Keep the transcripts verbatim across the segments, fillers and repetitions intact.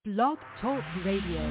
Blog Talk Radio.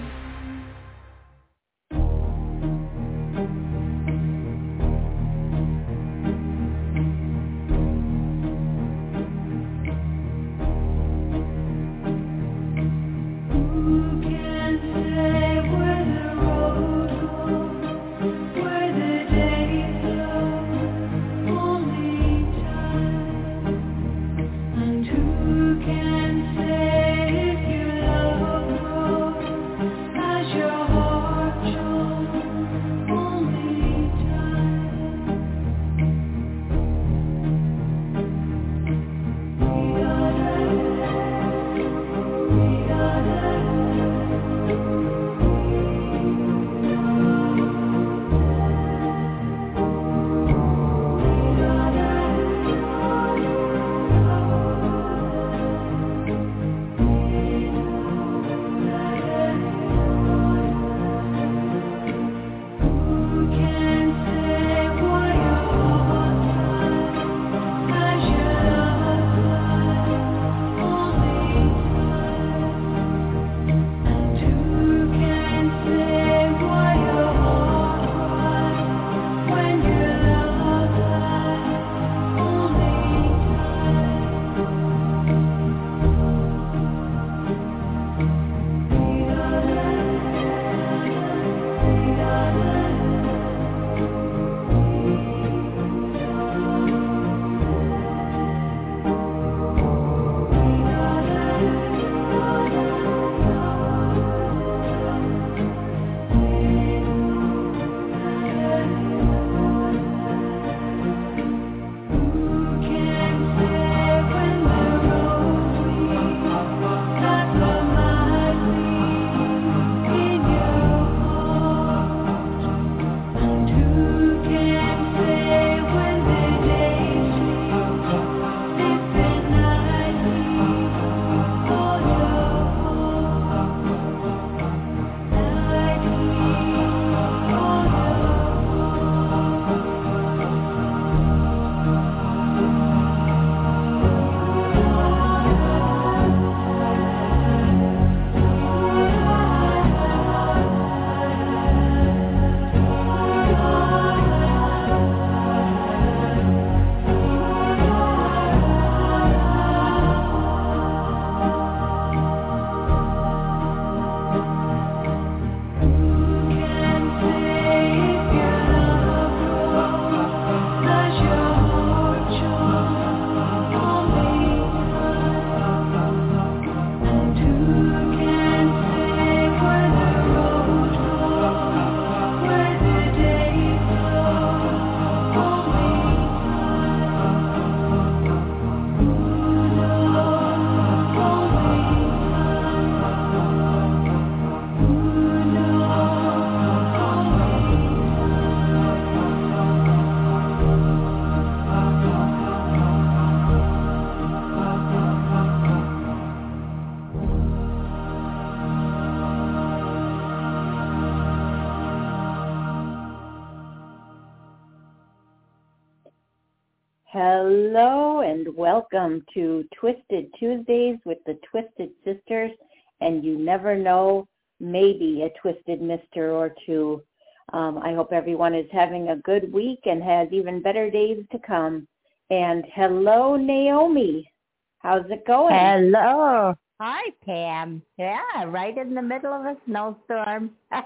Hello and welcome to Twisted Tuesdays with the Twisted Sisters, and you never know, maybe a twisted mister or two. Um, I hope everyone is having a good week and has even better days to come. And hello, Naomi. How's it going? Hello. Hi, Pam. Yeah, right in the middle of a snowstorm. but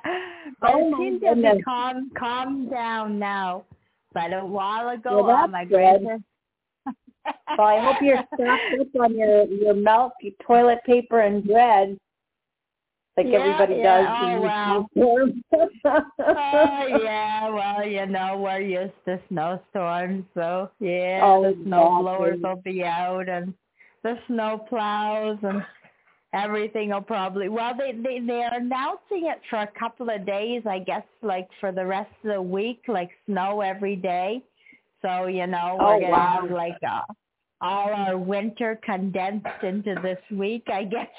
oh, it seems to be calm, calm down now. But a while ago, well, oh my good. goodness. Well, I hope you're stocked up on your, your milk, your toilet paper, and bread, like yeah, everybody yeah. does. Oh, wow. oh, yeah, well, you know, we're used to snowstorms, so, yeah, oh, the exactly. snow blowers will be out, and the snow plows, and everything will probably, well, they, they, they're announcing it for a couple of days, I guess, like for the rest of the week, like snow every day. So, you know, we're oh, going to wow. have like uh, all our winter condensed into this week, I guess.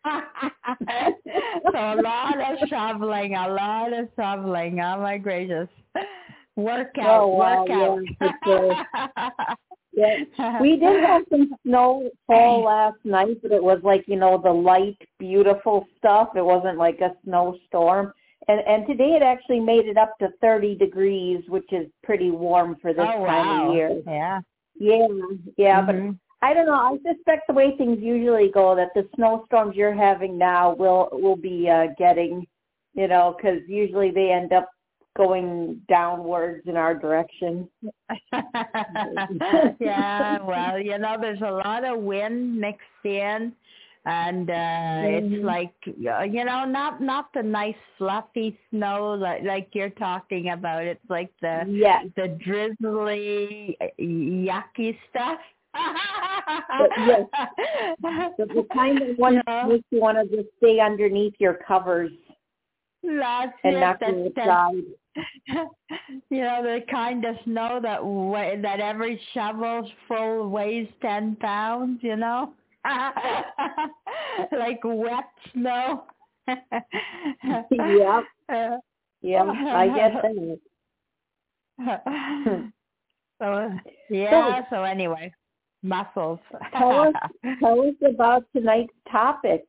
so a lot of shoveling, a lot of shoveling. Oh, my gracious. Workout, oh, wow, workout. Yeah, Yeah. We did have some snow fall last night, but it was like, you know, the light, beautiful stuff. It wasn't like a snowstorm. And and today it actually made it up to thirty degrees, which is pretty warm for this Oh, time wow. of year. Yeah. Yeah, yeah, Mm-hmm. but I don't know. I suspect the way things usually go, that the snowstorms you're having now will will be uh, getting, you know, because usually they end up going downwards in our direction. Yeah, well, you know, there's a lot of wind mixed in, and uh Mm-hmm. it's like, uh, you know, not not the nice fluffy snow like like you're talking about. It's like the Yes. the drizzly, uh, yucky stuff. But yes, the, the kind of one You that know, makes you want to just stay underneath your covers that's and it. not That's go that's outside. you know, the kind of snow that wa- that every shovel full weighs ten pounds. You know, like wet snow. Yep. Uh, Yep. I get that. so So yeah. So anyway, muscles. tell us, tell us about tonight's topic.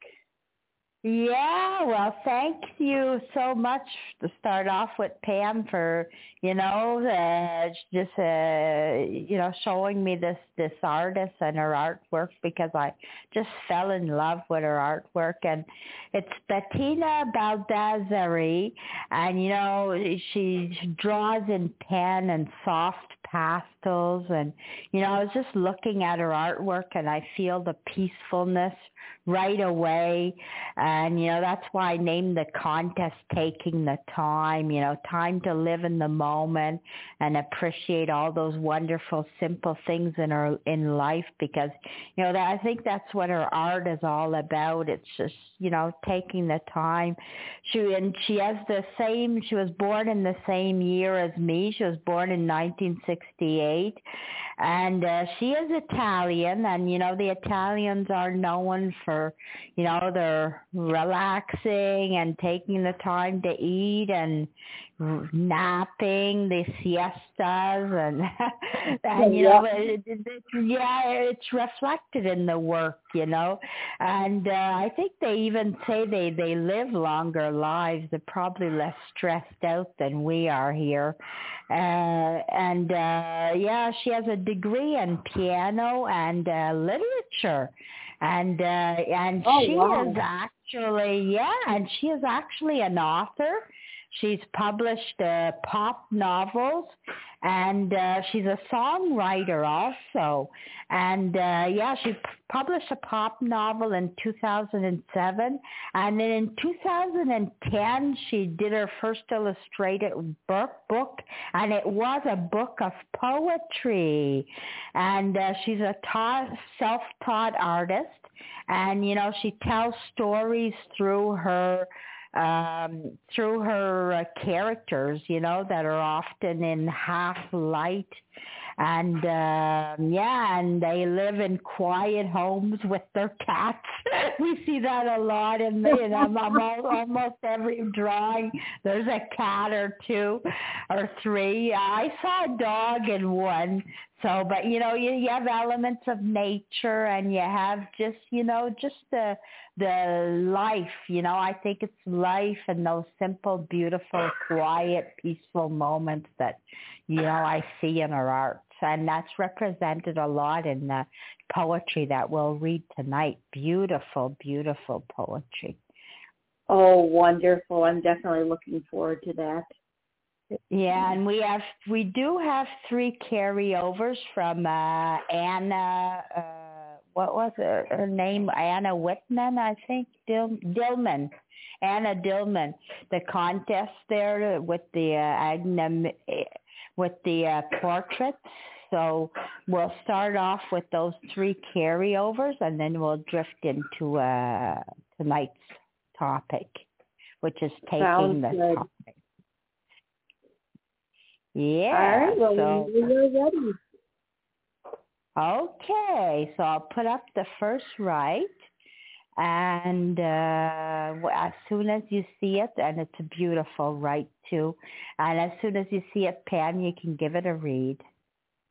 Yeah, well, thank you so much to start off with, Pam, for, you know, uh, just, uh, you know, showing me this, this artist and her artwork, because I just fell in love with her artwork. And it's Bettina Baldassari, and, you know, she draws in pen and soft pastels. And, you know, I was just looking at her artwork, and I feel the peacefulness right away. And, you know, that's why I named the contest Taking the Time, you know, time to live in the moment and appreciate all those wonderful, simple things in her, in life, because, you know, that, I think that's what her art is all about. It's just, you know, taking the time. She, and she has the same, she was born in the same year as me. She was born in nineteen sixty-eight. And uh, she is Italian, and, you know, the Italians are known for, you know, their relaxing and taking the time to eat and napping, the siestas, and, and you know, it, it, it, yeah, it's reflected in the work, you know. And uh, I think they even say they, they live longer lives. They're probably less stressed out than we are here. Uh, and uh, yeah, she has a degree in piano and uh, literature, and uh, and Oh, she wow. is actually yeah, and she is actually an author. She's published uh, pop novels, and uh, she's a songwriter also. And uh, yeah, she p- published a pop novel in two thousand seven, and then in two thousand ten she did her first illustrated book, book and it was a book of poetry. And uh, she's a taught, self-taught artist, and you know, she tells stories through her um, through her uh, characters, you know, that are often in half light. And um, yeah, and they live in quiet homes with their cats. We see that a lot in the, in almost, almost every drawing. There's a cat or two or three. I saw a dog in one. So, but you know, you, you have elements of nature, and you have just, you know, just the the life. You know, I think it's life and those simple, beautiful, quiet, peaceful moments that, you know, I see in her art. And that's represented a lot in the poetry that we'll read tonight. Beautiful, beautiful poetry. Oh, wonderful. I'm definitely looking forward to that. Yeah, and we have we do have three carryovers from uh, Anna. Uh, what was her, her name? Anna Whitman, I think. Dil, Dillman. Anna Dillman. The contest there with the uh, Agna, with the uh, portraits. So we'll start off with those three carryovers, and then we'll drift into uh, tonight's topic, which is taking Sounds the good. topic. Yeah. All right, well, so, we're ready. Okay, so I'll put up the first right, and uh, as soon as you see it, and it's a beautiful right too, and as soon as you see it, Pam, you can give it a read.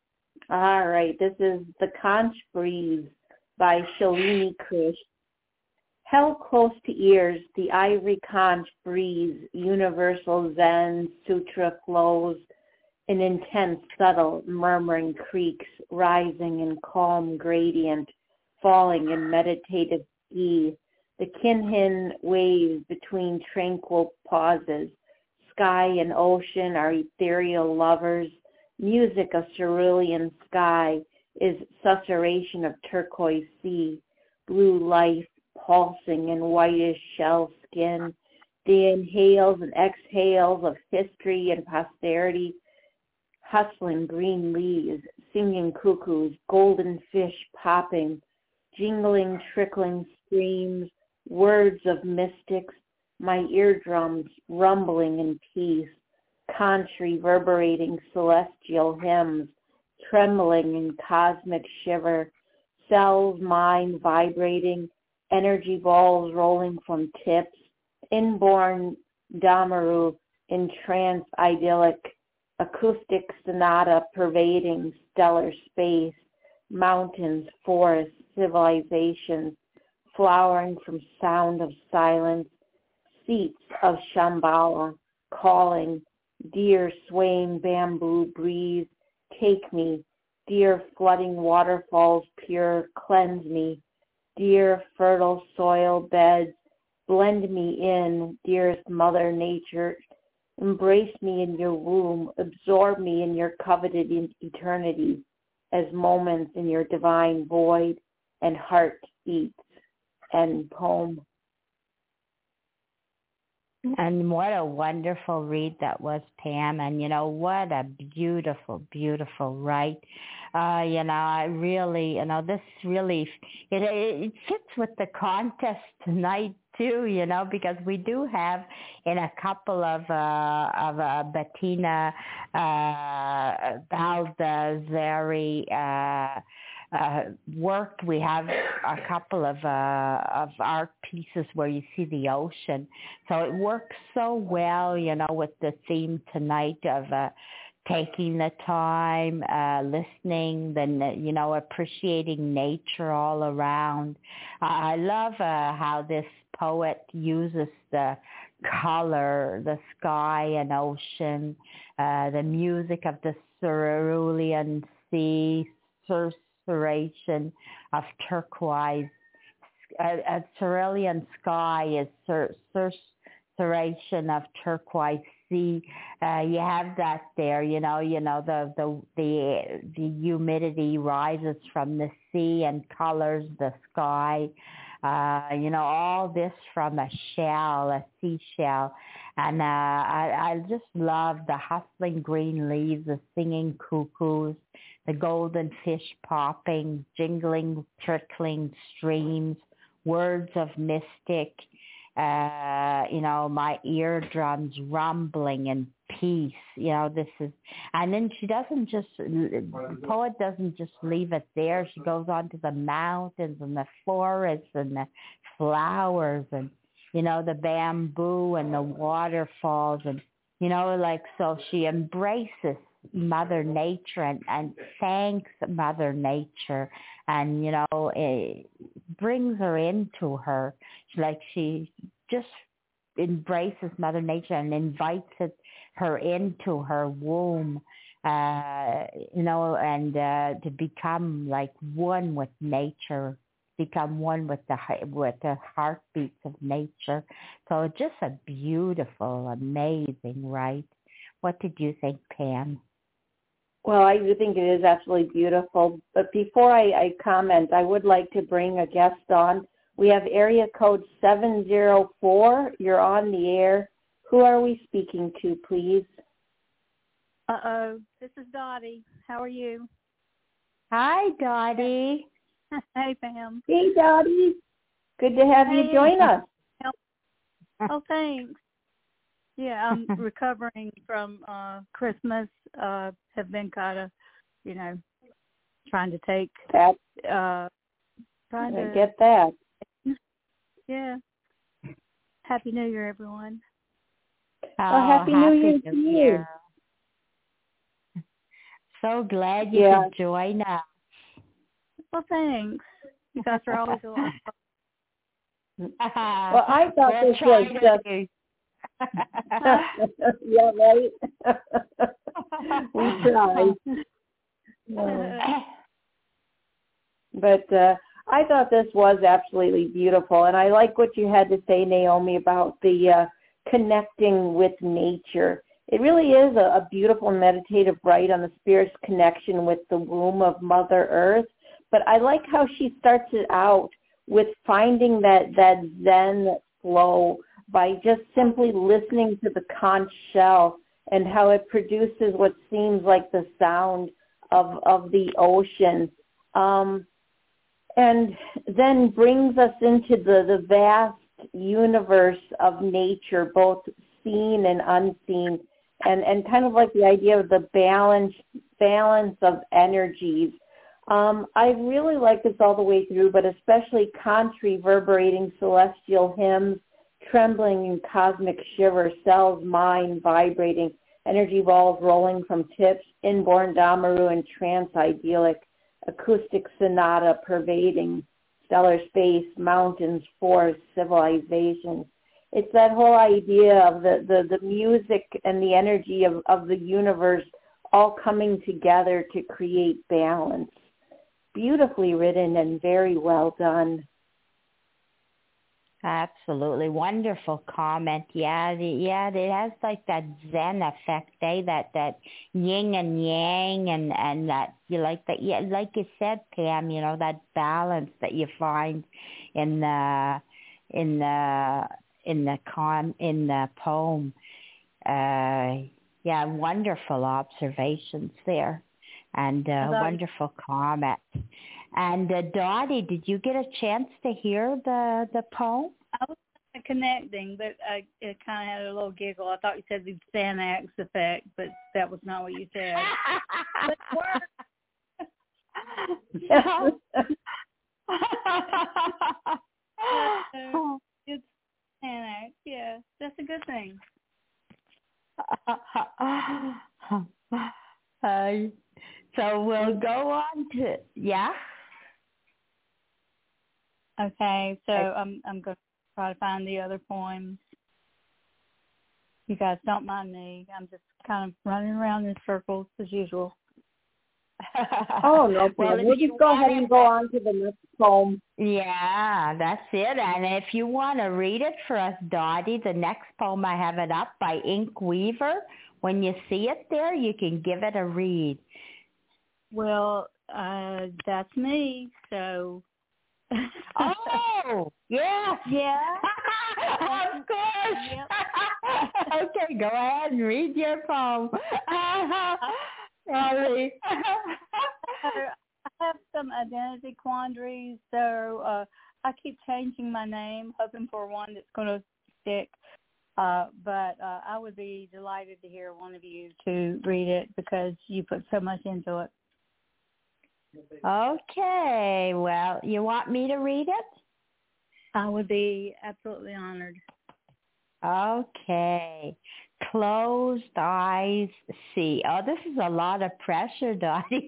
All right, this is The Conch Breeze by Shalini Krish. Held close to ears, the ivory conch breeze, universal Zen sutra flows in intense, subtle, murmuring creaks, rising in calm gradient, falling in meditative ski. The kinhin waves between tranquil pauses. Sky and ocean are ethereal lovers. Music of cerulean sky is susurration of turquoise sea. Blue life pulsing in whitish shell skin. The inhales and exhales of history and posterity. Hustling green leaves, singing cuckoos, golden fish popping, jingling, trickling streams, words of mystics, my eardrums rumbling in peace, conch reverberating celestial hymns, trembling in cosmic shiver, cells, mind vibrating, energy balls rolling from tips, inborn Damaru in trance idyllic, acoustic sonata pervading stellar space, mountains, forests, civilizations, flowering from sound of silence, seats of Shambhala, calling, dear swaying bamboo breeze, take me, dear flooding waterfalls pure, cleanse me, dear fertile soil beds, blend me in, dearest Mother Nature, embrace me in your womb, absorb me in your coveted eternity, as moments in your divine void and heart beats. End poem. And what a wonderful read that was, Pam. And, you know, what a beautiful, beautiful write. Uh, you know, I really, you know, this really, it, it fits with the contest tonight, too, you know, because we do have in a couple of, uh, of uh, Bettina uh, Baldessari uh Uh, worked. We have a couple of uh, of art pieces where you see the ocean, so it works so well, you know, with the theme tonight of uh, taking the time, uh, listening, then you know, appreciating nature all around. Uh, I love uh, how this poet uses the color, the sky and ocean, uh, the music of the cerulean sea, surf Suration of turquoise. A, a cerulean sky is sur, suration of turquoise sea. Uh, you have that there, you know. You know the the the the humidity rises from the sea and colors the sky. Uh, you know, all this from a shell, a seashell. And uh, I, I just love the hustling green leaves, the singing cuckoos, the golden fish popping, jingling, trickling streams, words of mystic, uh, you know, my eardrums rumbling in peace. You know, this is, and then she doesn't just, the poet doesn't just leave it there. She goes on to the mountains and the forests and the flowers and, you know, the bamboo and the waterfalls and, you know, like, so she embraces Mother Nature and, and thanks Mother Nature and, you know, it brings her into her. Like she just embraces Mother Nature and invites it, her into her womb, uh, you know, and uh, to become like one with nature, become one with the with the heartbeats of nature. So just a beautiful, amazing, right? What did you think, Pam? Well, I do think it is absolutely beautiful. But before I, I comment, I would like to bring a guest on. We have area code seven zero four. You're on the air. Who are we speaking to, please? Uh-oh. This is Dottie. How are you? Hi, Dottie. Hey, Pam. Hey, Dottie. Good to have hey. you join us. Oh, thanks. Yeah, I'm recovering from uh, Christmas. Uh, have been kind of, you know, trying to take. That, uh, trying I to get that. Yeah. Happy New Year, everyone. Oh, well, happy, happy New Year to you. So glad you Yeah. could join us. Well, thanks. You guys are always a lot of fun. Well, I thought We'll this try was to just do. yeah, right. We try. Yeah. But uh, I thought this was absolutely beautiful, and I like what you had to say, Naomi, about the uh, connecting with nature. It really is a, a beautiful meditative rite on the spirit's connection with the womb of Mother Earth. But I like how she starts it out with finding that, that Zen flow by just simply listening to the conch shell and how it produces what seems like the sound of, of the ocean. Um, and then brings us into the, the vast universe of nature, both seen and unseen, and, and kind of like the idea of the balance, balance of energies. Um, I really like this all the way through, but especially conch reverberating celestial hymns, trembling in cosmic shiver, cells, mind vibrating, energy balls rolling from tips, inborn Damaru and trance idyllic, acoustic sonata pervading stellar space, mountains, forests, civilizations. It's that whole idea of the, the, the music and the energy of, of the universe all coming together to create balance. Beautifully written and very well done. Absolutely wonderful comment. Yeah, the, yeah, it has like that Zen effect, eh? That that yin and yang, and and that you like that. Yeah, like you said, Pam. You know, that balance that you find in the in the in the con in the poem. Uh, yeah, wonderful observations there, and uh, wonderful comment. And uh, Dottie, did you get a chance to hear the, the poem? I was connecting, but I it kind of had a little giggle. I thought you said the Xanax effect, but that was not what you said. But it worked. uh, it's Xanax, yeah. That's a good thing. uh, so we'll go on to, yeah? Okay, so I'm I'm going to try to find the other poems. You guys don't mind me. I'm just kind of running around in circles as usual. Oh, no problem. Well, we'll just go ahead and go on to the next poem. Yeah, that's it. And if you want to read it for us, Dottie, the next poem, I have it up by Ink Weaver. When you see it there, you can give it a read. Well, uh, that's me, so... Oh, yes. Yeah. Of course. Yep. Okay, go ahead and read your poem. Sorry. I have some identity quandaries, so uh, I keep changing my name, hoping for one that's going to stick. Uh, but uh, I would be delighted to hear one of you to read it because you put so much into it. Okay, well, you want me to read it? I would be absolutely honored. Okay. Closed eyes see. Oh, this is a lot of pressure, Dottie.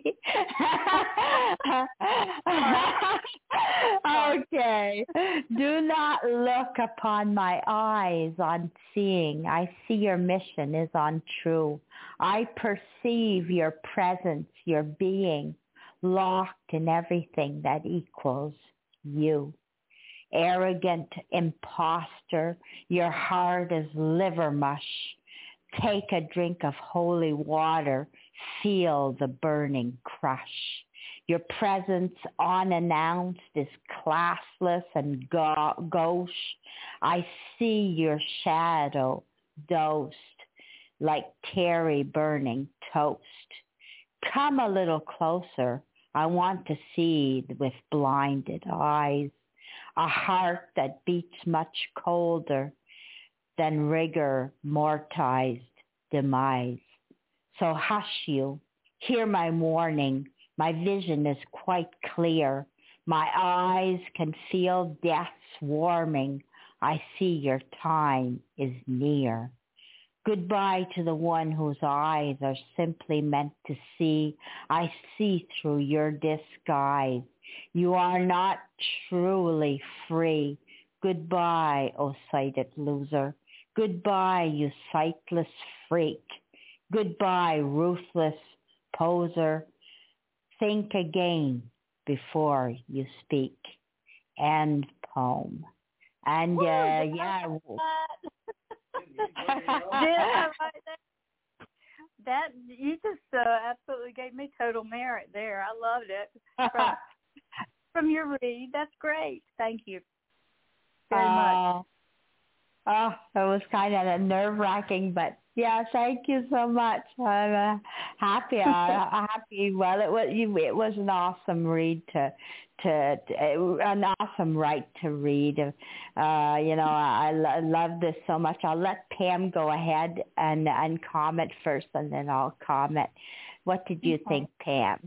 Okay. Do not look upon my eyes on seeing. I see your mission is untrue. I perceive your presence, your being, locked in everything that equals you. Arrogant imposter, your heart is liver mush. Take a drink of holy water, feel the burning crush. Your presence unannounced is classless and go- gauche. I see your shadow dosed like Terry burning toast. Come a little closer. I want to see with blinded eyes. A heart that beats much colder than rigor mortized demise. So hush you, hear my warning. My vision is quite clear. My eyes can feel death swarming. I see your time is near. Goodbye to the one whose eyes are simply meant to see. I see through your disguise. You are not truly free. Goodbye, oh sighted loser. Goodbye, you sightless freak. Goodbye, ruthless poser. Think again before you speak. End poem. And uh, yeah. Yeah, right there. That you just uh, absolutely gave me total merit there. I loved it from, from your read. That's great. Thank you very uh, much. Oh, it was kind of nerve wracking, but yeah, thank you so much. I'm uh, happy. uh, happy. Well, it was you. It was an awesome read to, to, to an awesome write to read. Uh, you know, I, I love this so much. I'll let Pam go ahead and and comment first, and then I'll comment. What did you okay. think, Pam?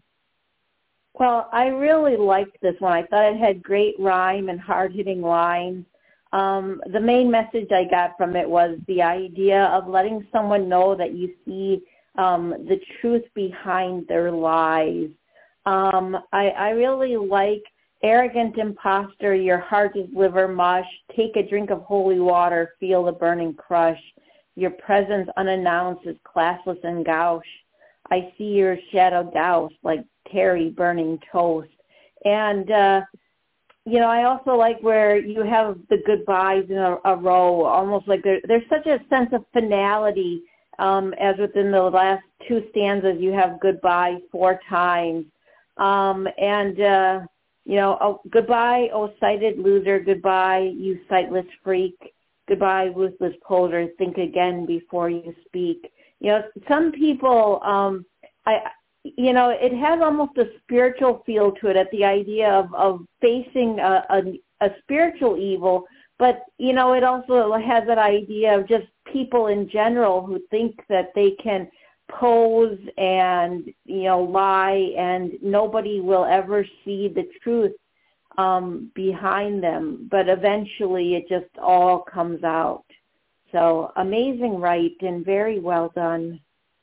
Well, I really liked this one. I thought it had great rhyme and hard-hitting lines. Um, the main message I got from it was the idea of letting someone know that you see um, the truth behind their lies. Um, I, I really like arrogant imposter, your heart is liver mush, take a drink of holy water, feel the burning crush. Your presence unannounced is classless and gauche. I see your shadow douse like Terry burning toast. And, uh, you know, I also like where you have the goodbyes in a, a row, almost like there, there's such a sense of finality um, as within the last two stanzas you have goodbye four times. Um, and, uh, you know, oh, goodbye, oh sighted loser, goodbye, you sightless freak, goodbye, ruthless poser, think again before you speak. You know, some people, um, I you know, it has almost a spiritual feel to it at the idea of, of facing a, a, a spiritual evil, but, you know, it also has that idea of just people in general who think that they can pose and, you know, lie and nobody will ever see the truth um, behind them, but eventually it just all comes out. So amazing write and very well done.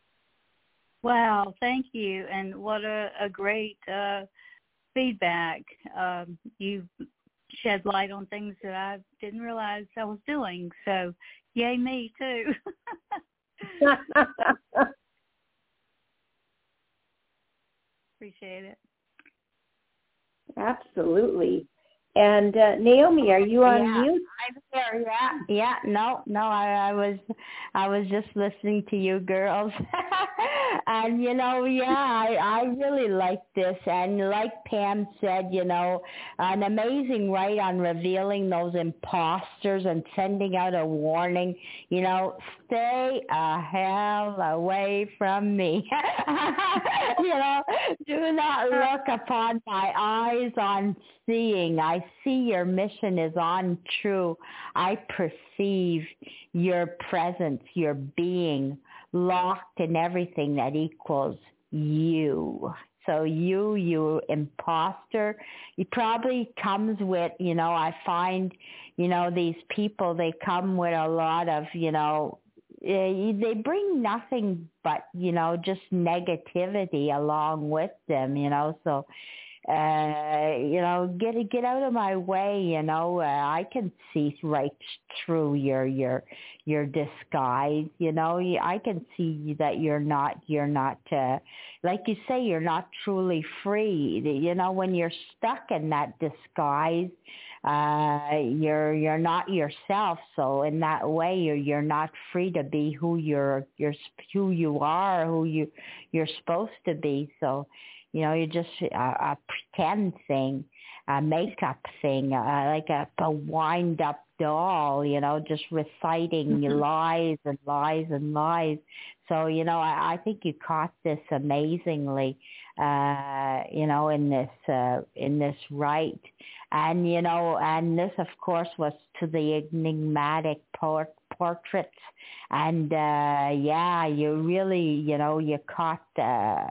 Wow, thank you, and what a, a great uh, feedback. Um, you shed light on things that I didn't realize I was doing, so yay me too. Appreciate it. Absolutely. And uh, Naomi, are you on yeah, mute? I'm here. Yeah, yeah. No, no. I, I was, I was just listening to you girls, and you know, yeah, I, I really like this. And like Pam said, you know, an amazing write on revealing those imposters and sending out a warning. You know, stay a hell away from me. You know, do not look upon my eyes on seeing. I see your mission is untrue. I perceive your presence, your being locked in everything that equals you. So you, you imposter, it probably comes with, you know, I find, you know, these people, they come with a lot of, you know, they bring nothing but, you know, just negativity along with them, you know, so Uh, you know, get get out of my way. You know, uh, I can see right through your your your disguise. You know, I can see that you're not you're not uh, like you say, you're not truly free. You know, when you're stuck in that disguise, uh, you're you're not yourself. So in that way, you're you're not free to be who you're you're who you are, who you you're supposed to be. So. You know, you're just a, a pretend thing, a makeup thing, uh, like a, a wind-up doll, you know, just reciting lies and lies and lies. So, you know, I, I think you caught this amazingly, uh, you know, in this uh, in this right. And, you know, and this, of course, was to the enigmatic port- portraits. And, uh, yeah, you really, you know, you caught... Uh,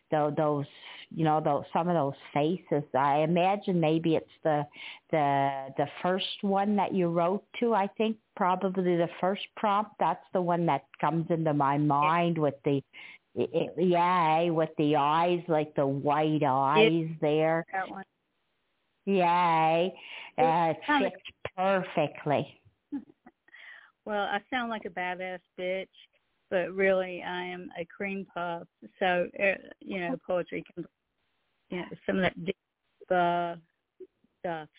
those, those you know, those some of those faces. I imagine maybe it's the the the first one that you wrote to. I think probably the first prompt. That's the one that comes into my mind with the yeah, with the eyes, like the white eyes there. That one. Yeah, uh, it Sound fits like, perfectly. well, I sound like a badass bitch, but really I am a cream puff. So, uh, you know, poetry can, you know, some of that deep uh, stuff.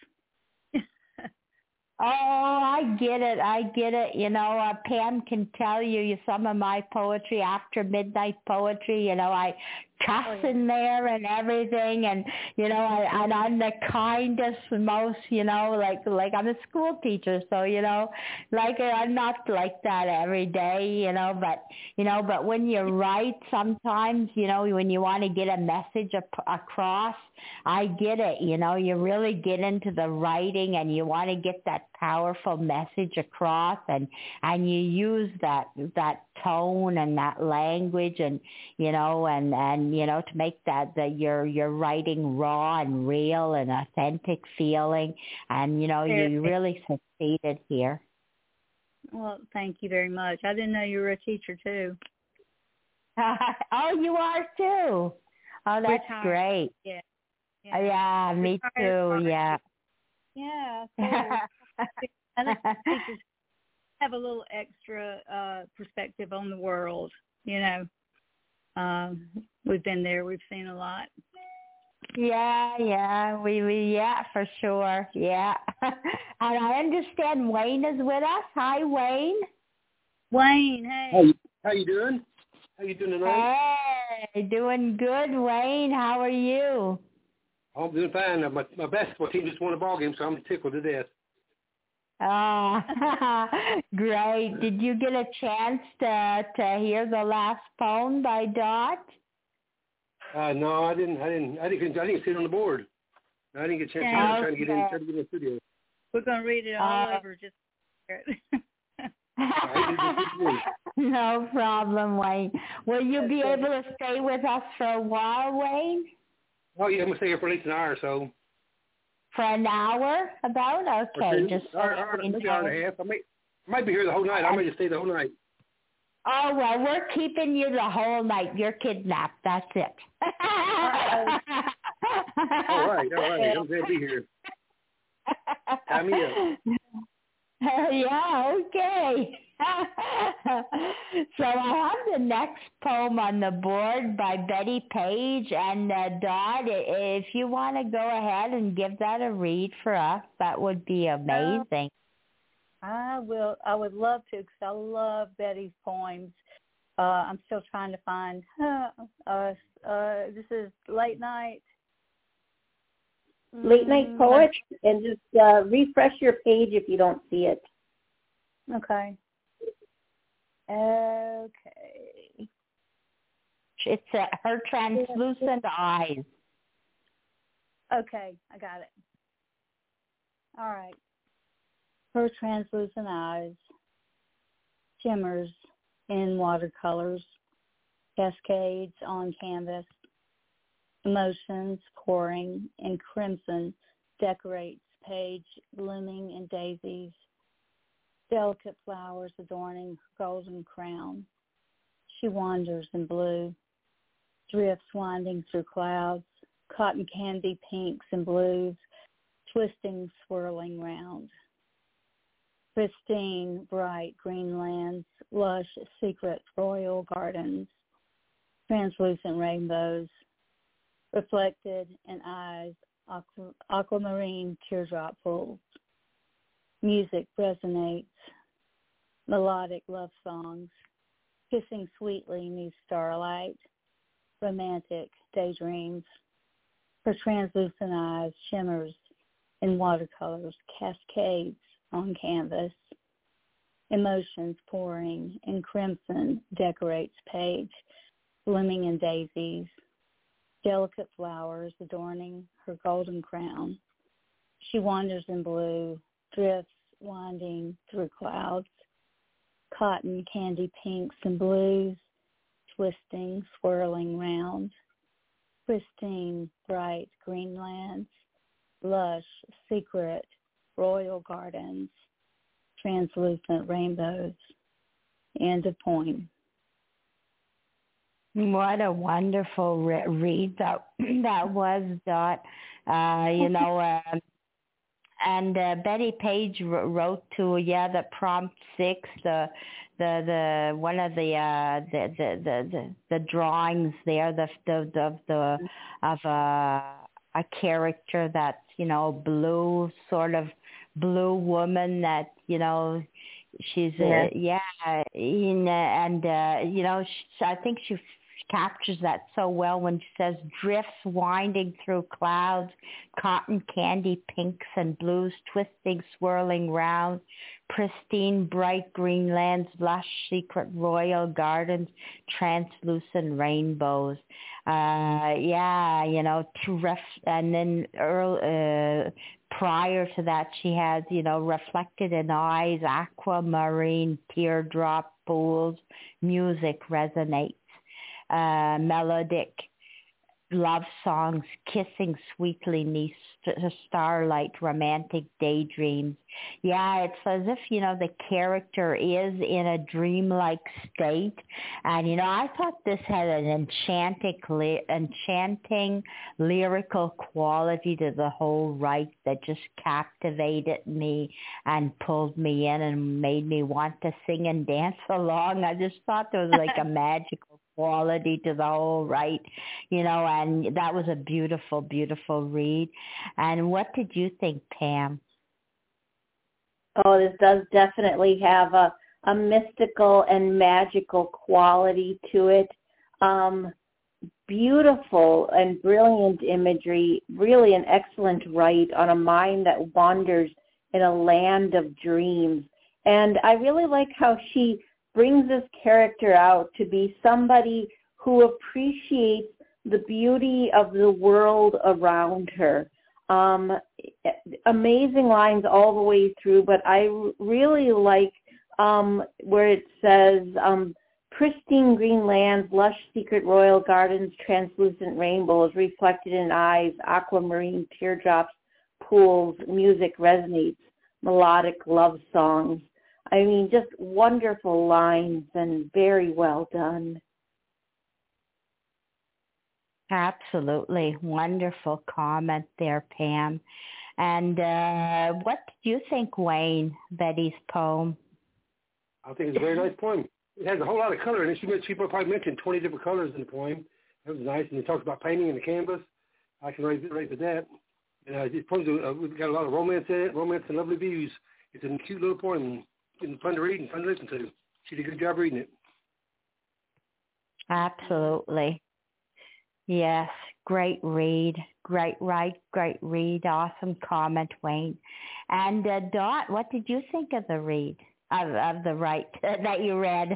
Oh, I get it. I get it. You know, uh, Pam can tell you, you some of my poetry, after midnight poetry, you know, I cuss Oh, yeah. in there and everything. And, you know, I, and I'm the kindest, most, you know, like, like I'm a school teacher. So, you know, like I'm not like that every day, you know, but, you know, but when you write sometimes, you know, when you want to get a message ap- across, I get it. You know, you really get into the writing and you want to get that powerful message across, and and you use that that tone and that language, and you know and and you know to make that that you're you're writing raw and real and authentic feeling, and you know you really succeeded here. Well, thank you very much. I didn't know you were a teacher too. Oh, you are too. Oh, that's Retired. great. Yeah. Yeah, yeah me Retired. too. Yeah. Yeah. Cool. Other teachers have a little extra uh, perspective on the world. You know, um, we've been there. We've seen a lot. Yeah, yeah, we, we, yeah, for sure, yeah. And I understand Wayne is with us. Hi, Wayne. Wayne, hey. How you, how you doing? How you doing tonight? Hey, doing good, Wayne. How are you? I'm doing fine. My my basketball team just won a ball game, so I'm tickled to death. Oh, great. Did you get a chance to to hear the last poem by Dot? Uh, no, I didn't. I didn't. I didn't. I didn't see it on the board. I didn't get a chance to. I was trying to get in. Trying to get in the studio. We're gonna read it all uh, over. Just. No problem, Wayne. Will you be able to stay with us for a while, Wayne? Oh yeah, I'm gonna stay here for at least an hour or so. For an hour, about? Okay, two, just so hour, hour, you maybe know. hour and a half. I might, I might be here the whole night. I might just stay the whole night. Oh, well, we're keeping you the whole night. You're kidnapped. That's it. all right, all right. I'm glad to be here. Tie me up. Yeah, okay. So I have the next poem on the board by Betty Page, and uh, Dot, if you want to go ahead and give that a read for us, that would be amazing. Uh, I will. I would love to, because I love Betty's poems. Uh, I'm still trying to find. Uh, uh, uh, this is Late Night. Late Night Poets, and just uh, refresh your page if you don't see it. Okay. Okay. It's uh, Her Translucent Eyes. Okay, I got it. All right. Her translucent eyes, shimmers in watercolors, cascades on canvas, emotions pouring in crimson, decorates page blooming in daisies, delicate flowers adorning her golden crown. She wanders in blue, drifts winding through clouds, cotton candy pinks and blues, twisting, swirling round. Pristine, bright green lands, lush, secret royal gardens, translucent rainbows, reflected in eyes, aqu- aquamarine teardrop pools. Music resonates, melodic love songs, kissing sweetly neath starlight, romantic daydreams. Her translucent eyes shimmers in watercolors, cascades on canvas. Emotions pouring in crimson decorates page, blooming in daisies, delicate flowers adorning her golden crown. She wanders in blue, drifts winding through clouds, cotton candy pinks and blues, twisting, swirling round. pristine, bright greenlands, lush, secret, royal gardens, translucent rainbows. End of poem. What a wonderful re- read that that was, Dot. Uh, you know, uh, and uh, Betty Page wrote to yeah the prompt six, the the the one of the uh, the, the, the the the drawings there, the the the, the of a a character that's you know blue, sort of blue woman that you know. She's yeah, uh, yeah in, uh, and uh, you know, she, I think she f- captures that so well when she says drifts winding through clouds, cotton candy pinks and blues, twisting, swirling round, pristine, bright green lands, lush, secret, royal gardens, translucent rainbows. Uh, yeah, you know, to ref, and then early. Uh, Prior to that, she has, you know, reflected in eyes, aquamarine, teardrop pools, music resonates, uh, melodic love songs, kissing sweetly neath st- starlight, romantic daydreams. Yeah, it's as if, you know, the character is in a dreamlike state. And, you know, I thought this had an enchanting, li- enchanting lyrical quality to the whole right that just captivated me and pulled me in and made me want to sing and dance along. I just thought there was like a magical quality to the whole right, you know, and that was a beautiful, beautiful read. And what did you think, Pam? Oh, this does definitely have a, a mystical and magical quality to it. Um, beautiful and brilliant imagery, really an excellent write on a mind that wanders in a land of dreams. And I really like how she brings this character out to be somebody who appreciates the beauty of the world around her. Um, amazing lines all the way through, but I really like um, where it says, um, pristine green lands, lush secret royal gardens, translucent rainbows reflected in eyes, aquamarine teardrops, pools, music resonates, melodic love songs. I mean, just wonderful lines and very well done. Absolutely. Wonderful comment there, Pam. And uh, what did you think, Wayne, Betty's poem? I think it's a very nice poem. It has a whole lot of color in it. She, she probably mentioned twenty different colors in the poem. That was nice. And it talks about painting in the canvas. I can relate, relate to that. And uh, this poem's uh, we've got a lot of romance in it, romance and lovely views. It's a cute little poem and fun to read and fun to listen to. She did a good job reading it. Absolutely. Yes, great read, great write, great read, awesome comment, Wayne. And uh, Dot, what did you think of the read, of, of the write that you read?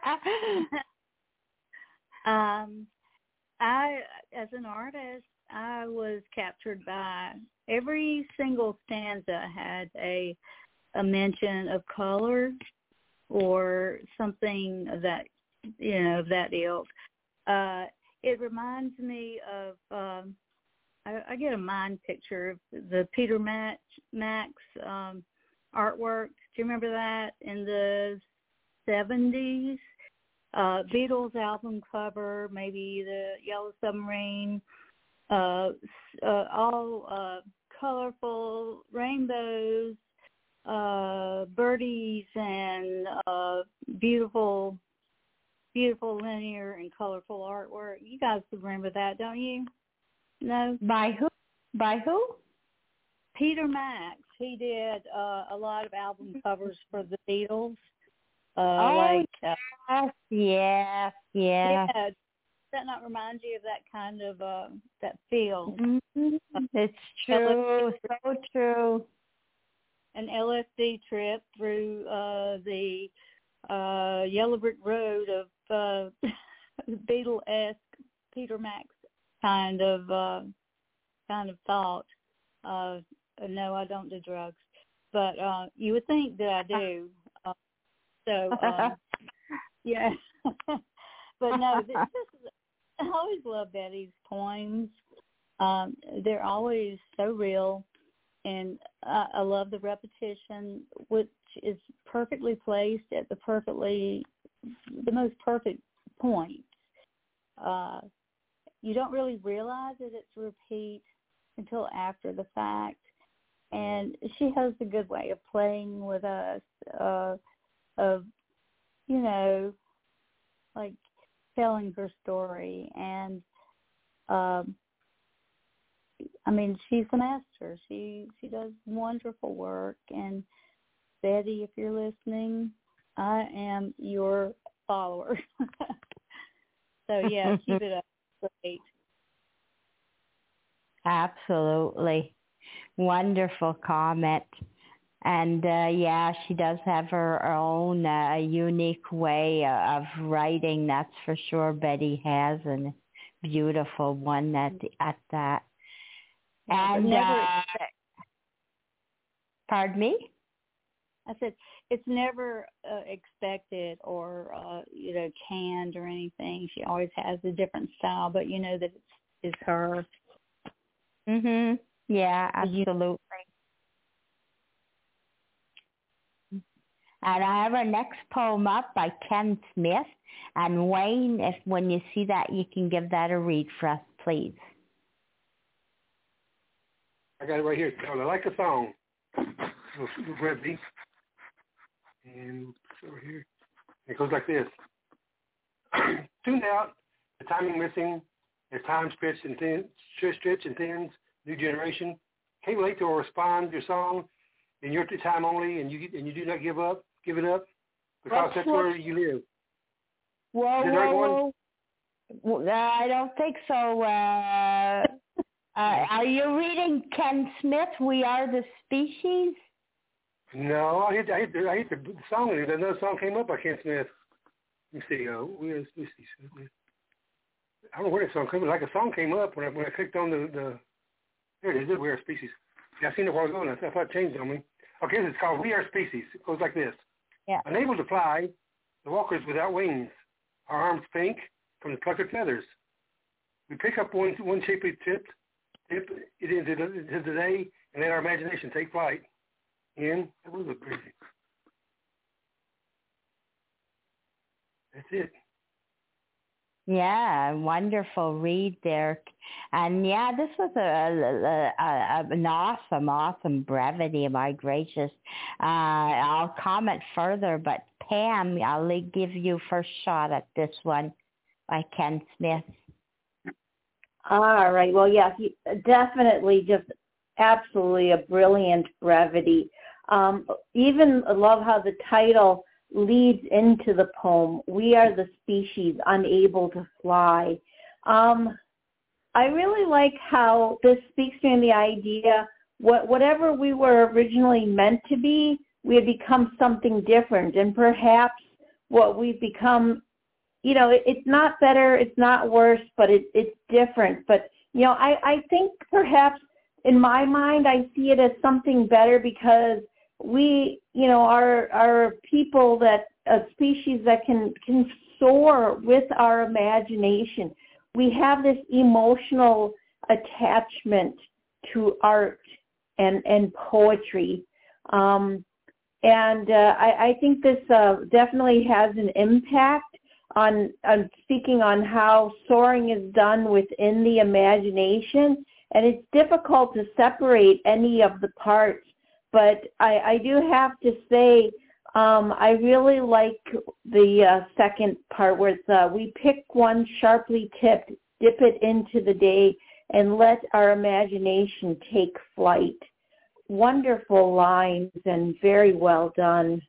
um, I, as an artist, I was captured by every single stanza had a a mention of color or something that, you know, of that ilk. Uh, It reminds me of, um, I, I get a mind picture of the Peter Max, Max um, artwork. Do you remember that in the seventies? Uh, Beatles album cover, maybe the Yellow Submarine, uh, uh, all uh, colorful rainbows, uh, birdies, and uh, beautiful beautiful linear and colorful artwork. You guys remember that, don't you? No? By who? By who? Peter Max. He did uh, a lot of album covers for the Beatles. Uh, oh, like, uh, yes, yes, yes. Yeah. Does that not remind you of that kind of, uh, that feel? Mm-hmm. It's true, so true. An L S D trip through uh, the uh, Yellow Brick Road of uh, Beatle-esque Peter Max kind of uh, kind of thought. Uh, no, I don't do drugs, but uh, you would think that I do. Uh, so um, yeah, but no, this, this is I always love Betty's poems. Um, they're always so real, and I, I love the repetition, which is perfectly placed at the perfectly, the most perfect point. Uh, you don't really realize that it's a repeat until after the fact, and she has a good way of playing with us, uh, of, you know, like telling her story, and um, I mean, she's a master. She she does wonderful work. And Betty, if you're listening, I am your follower. So yeah, keep it up. Great. Absolutely. Wonderful comment. And uh, yeah, she does have her own uh, unique way of writing, that's for sure. Betty has a beautiful one at, at that. Yeah, and never, uh, pardon me? I said it's never uh, expected or uh, you know canned or anything. She always has a different style, but you know that it's, it's her. Mhm. Yeah, absolutely. And I have our next poem up by Ken Smith. And Wayne, if when you see that, you can give that a read for us, please. I got it right here. It's called I Like a Song. Little brevity. And it's over here. It goes like this. Tune out. The timing missing. As time stretched and thins, stretch and thins. New generation. Can't relate to or respond to your song in your time only, and you and you do not give up. Give it up because What's, that's what's, where you live. Whoa, Is it the right whoa, whoa. Uh, I don't think so. Uh, uh, are you reading Ken Smith, We Are the Species? No, I hit, I hit, the, I hit the song, and another song came up by Ken Smith. Let me see. Uh, We Are the Species. I don't know where that song came up. Like a song came up when I when I clicked on the, the there it is. We Are Species. Yeah, I seen it a while ago, and I thought it changed on me. Okay, it's called We Are Species. It goes like this. Yeah. Unable to fly, the walkers without wings, our arms pink from the puckered feathers. We pick up one one shapely tip, tip it into the, into the day, and let our imagination take flight. In, that was look crazy. That's it. Yeah, wonderful read there. And yeah, this was a, a, a, an awesome, awesome brevity, my gracious. Uh, I'll comment further, but Pam, I'll give you first shot at this one by Ken Smith. All right. Well, yeah, he, definitely just absolutely a brilliant brevity. Um, even love how the title leads into the poem. We are the species unable to fly. Um, I really like how this speaks to me the idea, what, whatever we were originally meant to be, we have become something different. And perhaps what we've become, you know, it, it's not better, it's not worse, but it, it's different. But, you know, I, I think perhaps in my mind, I see it as something better because we, you know, are are people that a species that can can soar with our imagination. We have this emotional attachment to art and and poetry, um, and uh, I, I think this uh, definitely has an impact on on speaking on how soaring is done within the imagination, and it's difficult to separate any of the parts. But I, I do have to say, um, I really like the uh, second part where it's, uh, we pick one sharply tipped, dip it into the day, and let our imagination take flight. Wonderful lines and very well done.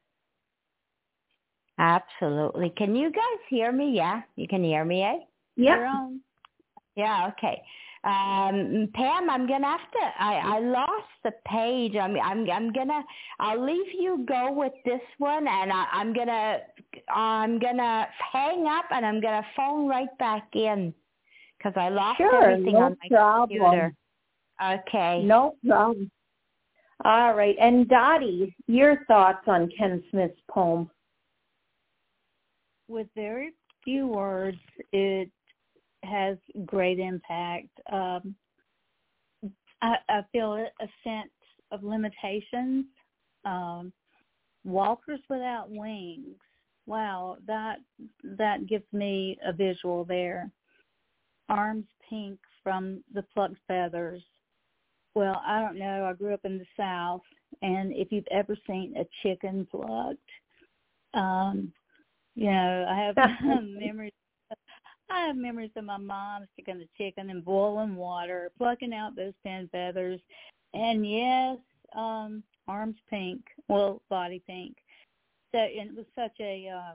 Absolutely. Can you guys hear me? Yeah, you can hear me, eh? Yeah. Yeah, okay. Um, Pam, I'm gonna have to. I, I lost the page. I'm. I'm. I'm gonna. I'll leave you go with this one, and I, I'm gonna. I'm gonna hang up, and I'm gonna phone right back in because I lost sure, everything no on my problem. computer. Okay. No problem. All right, and Dottie, your thoughts on Ken Smith's poem? With very few words, it has great impact. Um, I, I feel a sense of limitations. Um, walkers without wings. Wow, that that gives me a visual there. Arms pink from the plucked feathers. Well, I don't know. I grew up in the South, and if you've ever seen a chicken plucked, um, you know, I have memories. I have memories of my mom sticking the chicken in boiling water, plucking out those fin feathers, and yes, um, arms pink, well, body pink. So and it was such a uh,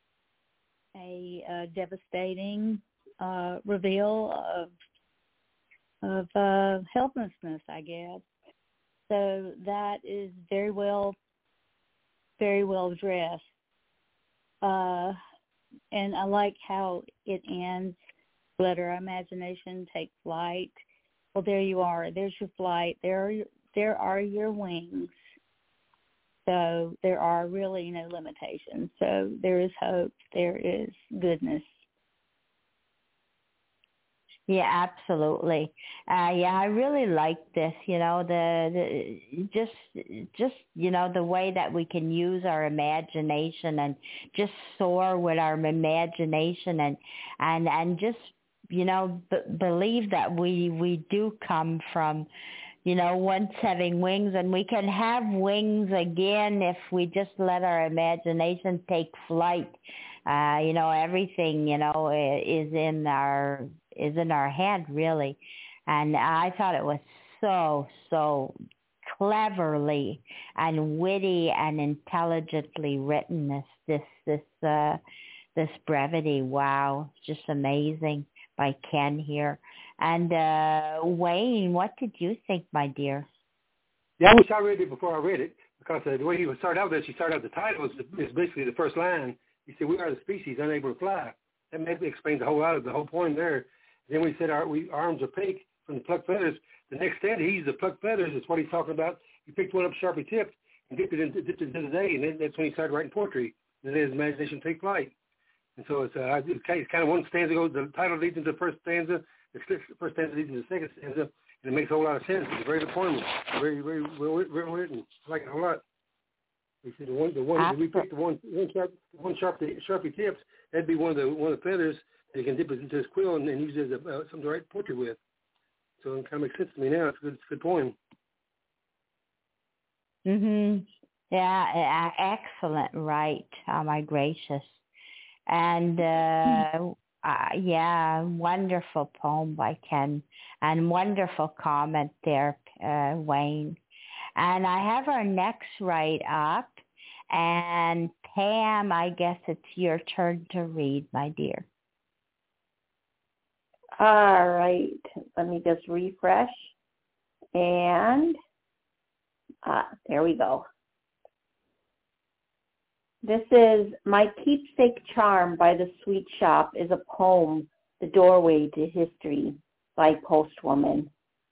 a uh, devastating uh, reveal of of uh, helplessness, I guess. So that is very well, very well dressed. Uh, and I like how it ends. Let our imagination take flight. Well, there you are. There's your flight. There are your, there are your wings. So there are really no limitations. So there is hope. There is goodness. Yeah, absolutely. Uh, yeah, I really like this. You know, the, the just just you know the way that we can use our imagination and just soar with our imagination and and and just you know b- believe that we we do come from, you know, once having wings, and we can have wings again if we just let our imagination take flight. Uh, you know, everything, you know, is in our is in our head, really. And I thought it was so, so cleverly and witty and intelligently written, this this this uh, this brevity. Wow, just amazing by Ken here. And uh, Wayne, what did you think, my dear? Yeah, I wish I read it before I read it, because uh, the way he would start out there, she started out the title is, is basically the first line. He said, "We are the species unable to fly." That maybe explains the whole out of the whole point there. Then we said our we arms are pink from the plucked feathers. The next stanza, he's the plucked feathers. Is what he's talking about. He picked one up sharply tipped and dipped it into, dipped it into the day, and then that's when he started writing poetry. And then his imagination take flight. And so it's, uh, it's kind of one stanza goes. The title leads into the first stanza. The first stanza leads into the second stanza, and it makes a whole lot of sense. It's very important, very, very well written. I like it a lot. We said the one, the one, we picked the one, one sharp, one sharp, sharply tipped. That'd be one of the one of the feathers that you can dip it into his quill and, and use it as a, uh, something to write poetry with. So it kind of makes sense to me now. It's a good, it's a good poem. Mhm. Yeah, excellent. Right. Oh my gracious. And uh, uh, yeah, wonderful poem by Ken, and wonderful comment there, uh, Wayne. And I have our next write up, and Pam, I guess it's your turn to read, my dear. All right, let me just refresh, and ah, there we go. This is My Keepsake Charm by the Sweet Shop is a poem, The Doorway to History, by Postwoman.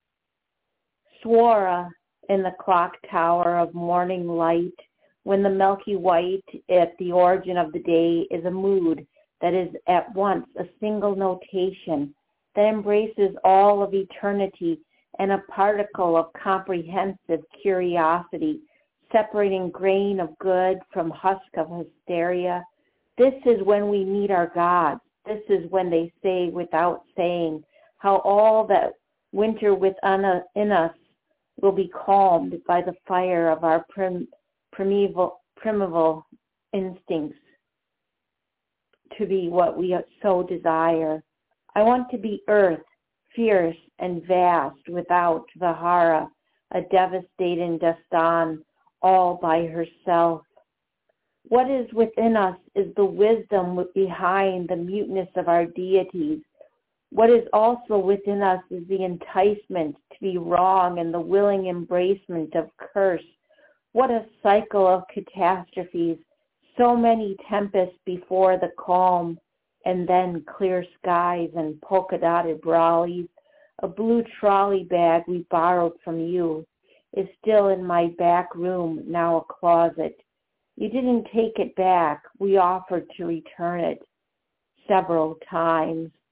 Swara in the clock tower of morning light, when the milky white at the origin of the day is a mood that is at once a single notation that embraces all of eternity and a particle of comprehensive curiosity, separating grain of good from husk of hysteria. This is when we meet our gods. This is when they say without saying how all that winter within us will be calmed by the fire of our prim, primeval, primeval instincts to be what we so desire. I want to be earth, fierce and vast, without Vihara, a devastating Dastan, all by herself. What is within us is the wisdom behind the muteness of our deities. What is also within us is the enticement to be wrong and the willing embracement of curse. What a cycle of catastrophes, so many tempests before the calm, and then clear skies and polka-dotted brollies. A blue trolley bag we borrowed from you is still in my back room, now a closet. You didn't take it back. We offered to return it several times.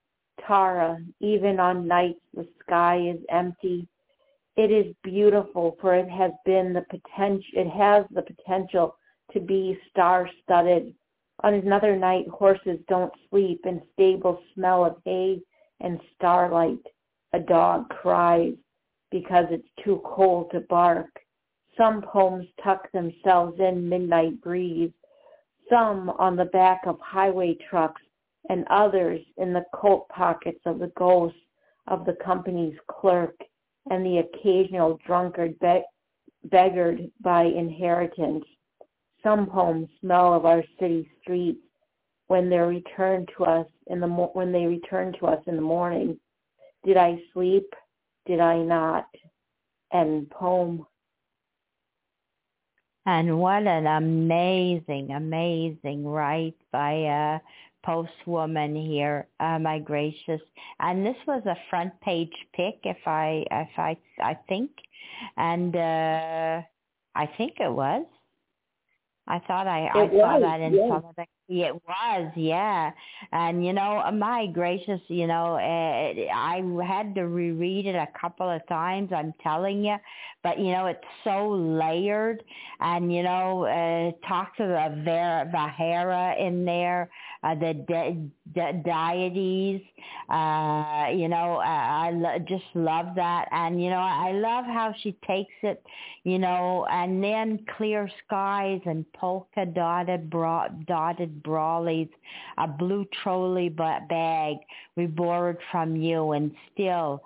Tara, even on nights the sky is empty. It is beautiful, for it has been the potential. It has the potential to be star-studded. On another night, horses don't sleep, and stables smell of hay and starlight. A dog cries because it's too cold to bark. Some poems tuck themselves in midnight breeze, some on the back of highway trucks, and others in the coat pockets of the ghost of the company's clerk and the occasional drunkard be- beggared by inheritance. Some poems smell of our city streets when they return to us in the mo- when they return to us in the morning. Did I sleep? Did I not? End poem. And what an amazing, amazing write by a postwoman here. Uh, my gracious! And this was a front page pick, if I, if I, I think, and uh, I think it was. I thought I, I saw that in yes. some of the. It was, yeah. And, you know, my gracious, you know, uh, I had to reread it a couple of times, I'm telling you. But, you know, it's so layered. And, you know, uh, talks of the Vera, Vahera in there, uh, the de- de- deities. Uh, you know, I, I lo- just love that. And, you know, I love how she takes it, you know, and then clear skies and polka dotted, bra- dotted brollies, a blue trolley bag we borrowed from you, and still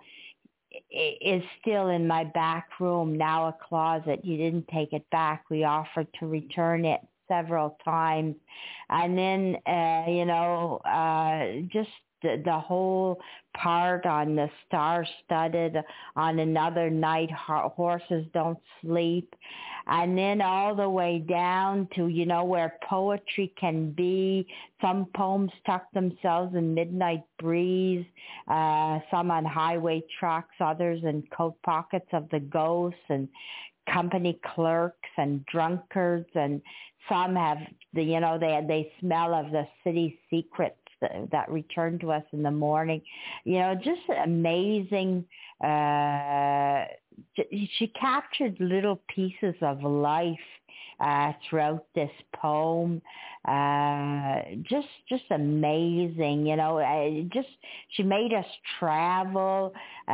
is still in my back room, now a closet. You didn't take it back. We offered to return it several times. And then, uh, you know, uh, just the, the whole part on the star-studded, on another night, horses don't sleep. And then all the way down to, you know, where poetry can be. Some poems tuck themselves in midnight breeze, uh, some on highway trucks, others in coat pockets of the ghosts and company clerks and drunkards, and some have the, you know, they they smell of the city secrets that, that return to us in the morning. You know, just amazing. Uh, she captured little pieces of life uh, throughout this poem. Uh, just, just amazing, you know, uh, just, she made us travel,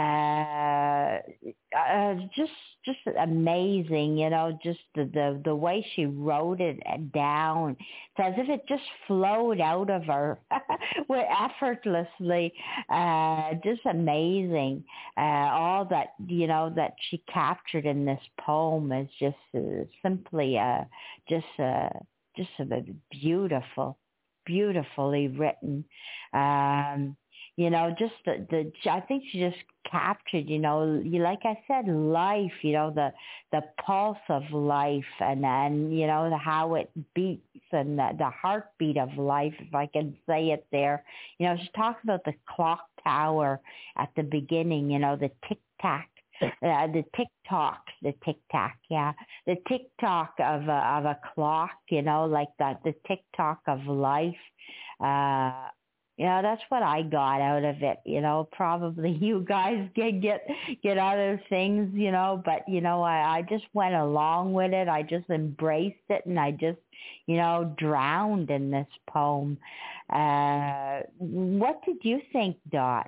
uh, uh, just, just amazing, you know, just the, the, the way she wrote it down. It's as if it just flowed out of her effortlessly, uh, just amazing. Uh, all that, you know, that she captured in this poem is just uh, simply, uh, just, uh, just a beautiful, beautifully written. Um, you know, just the, the, I think she just captured, you know, you, like I said, life, you know, the, the pulse of life, and, and, you know, the, how it beats, and the, the heartbeat of life, if I can say it there. You know, she talks about the clock tower at the beginning, you know, the tick-tack. Uh, the tick-tock, the tick-tack, yeah, the tick-tock of a, of a clock, you know, like that, the tick-tock of life. Uh, you know, that's what I got out of it. You know, probably you guys get get get other things, you know, but you know, I, I just went along with it. I just embraced it, and I just, you know, drowned in this poem. Uh, what did you think, Dot?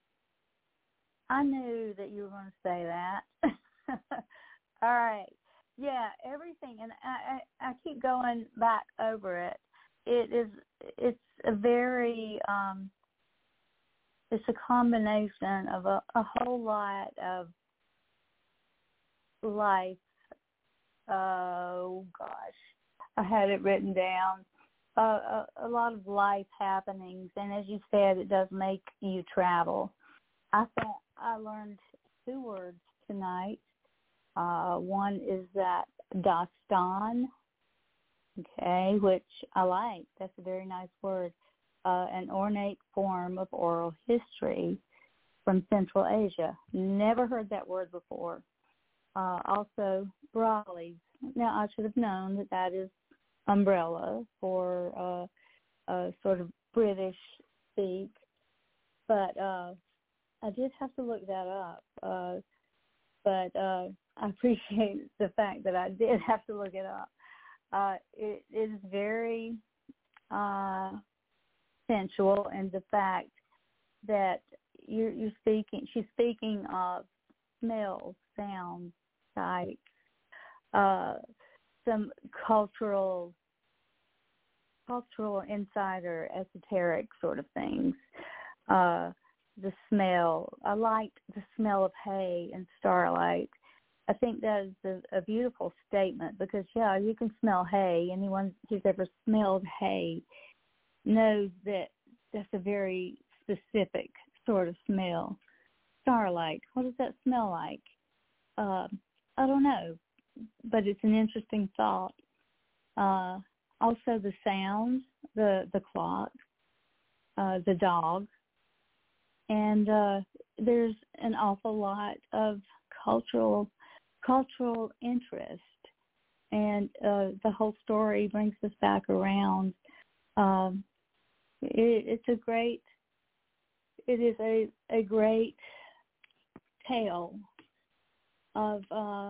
I knew that you were going to say that. All right. Yeah, everything. And I, I, I keep going back over it. It is, it's a very, um, it's a combination of a, a whole lot of life. Oh, gosh. I had it written down. Uh, a, a lot of life happenings. And as you said, it does make you travel. I thought I learned two words tonight. Uh, one is that dastan, okay, which I like. That's a very nice word. Uh, an ornate form of oral history from Central Asia. Never heard that word before. Uh, also, brollies. Now, I should have known that that is umbrella for uh, uh, sort of British speak. but uh, I did have to look that up. Uh, but uh, I appreciate the fact that I did have to look it up. Uh, it, it is very uh, sensual in the fact that you're, you're speaking. She's speaking of smells, sounds, sights, uh, some cultural, cultural insider, esoteric sort of things. Uh, the smell. I liked the smell of hay and starlight. I think that is a, a beautiful statement because, yeah, you can smell hay. Anyone who's ever smelled hay knows that that's a very specific sort of smell. Starlight, what does that smell like? Uh, I don't know, but it's an interesting thought. Uh, also the sounds, the, the clock, uh, the dog, and uh, there's an awful lot of cultural cultural interest, and uh, the whole story brings us back around. Um, it, it's a great, it is a, a great tale of, uh,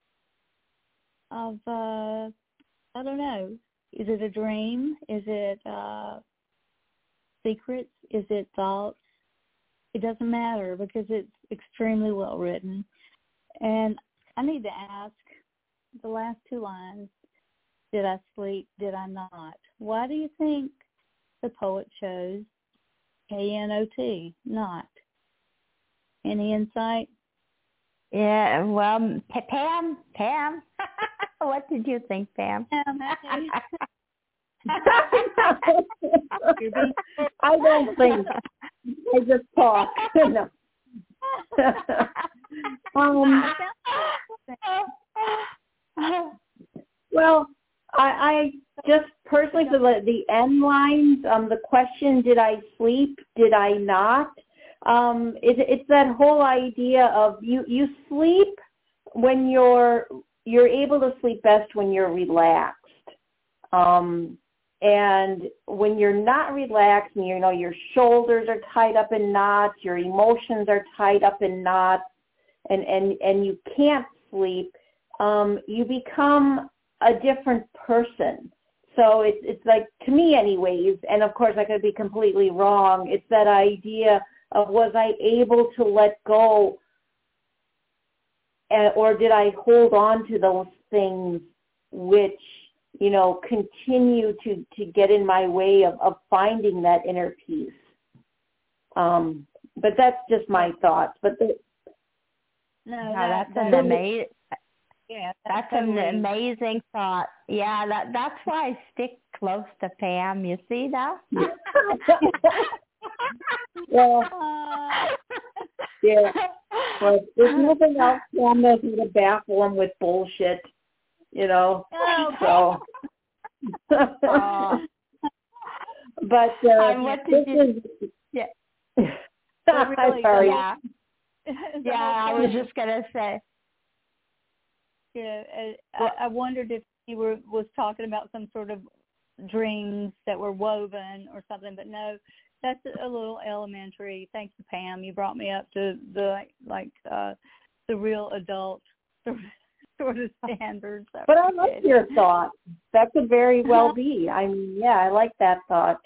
of uh, I don't know, is it a dream? Is it uh, secrets? Is it thoughts? It doesn't matter because it's extremely well written. And I need to ask the last two lines, did I sleep, did I not? Why do you think the poet chose K N O T, not? Any insight? Yeah, well, Pam, Pam, what did you think, Pam? Um, I don't think. I just talk. No. um, well, I, I just personally for the, the end lines, um, the question, did I sleep, did I not? Um, it, it's that whole idea of you, you sleep when you're, you're able to sleep best when you're relaxed. Um, and when you're not relaxed, you know, your shoulders are tied up in knots, your emotions are tied up in knots, and, and, and you can't sleep, um, you become a different person. So it's, it's like, to me anyways, and of course I could be completely wrong, it's that idea of was I able to let go, uh, or did I hold on to those things which, you know, continue to, to get in my way of, of finding that inner peace. Um, but that's just my thoughts. But the, no, no that, that's an amazing. Yeah, that's, that's totally an amazing thought. Yeah, that that's why I stick close to Pam. You see that? Well, yeah. Well, there's nothing else Pam knows how to baffle him with bullshit. You know, oh, so. uh, but uh, what this you, is. Yeah. I'm sorry. Yeah. Yeah, I was just gonna say. Yeah, I, I wondered if you were was talking about some sort of dreams that were woven or something, but no, that's a little elementary. Thank you, Pam. You brought me up to the like uh, the real adult sort of standards. But I like your thought. That could very well be. I mean, yeah, I like that thought.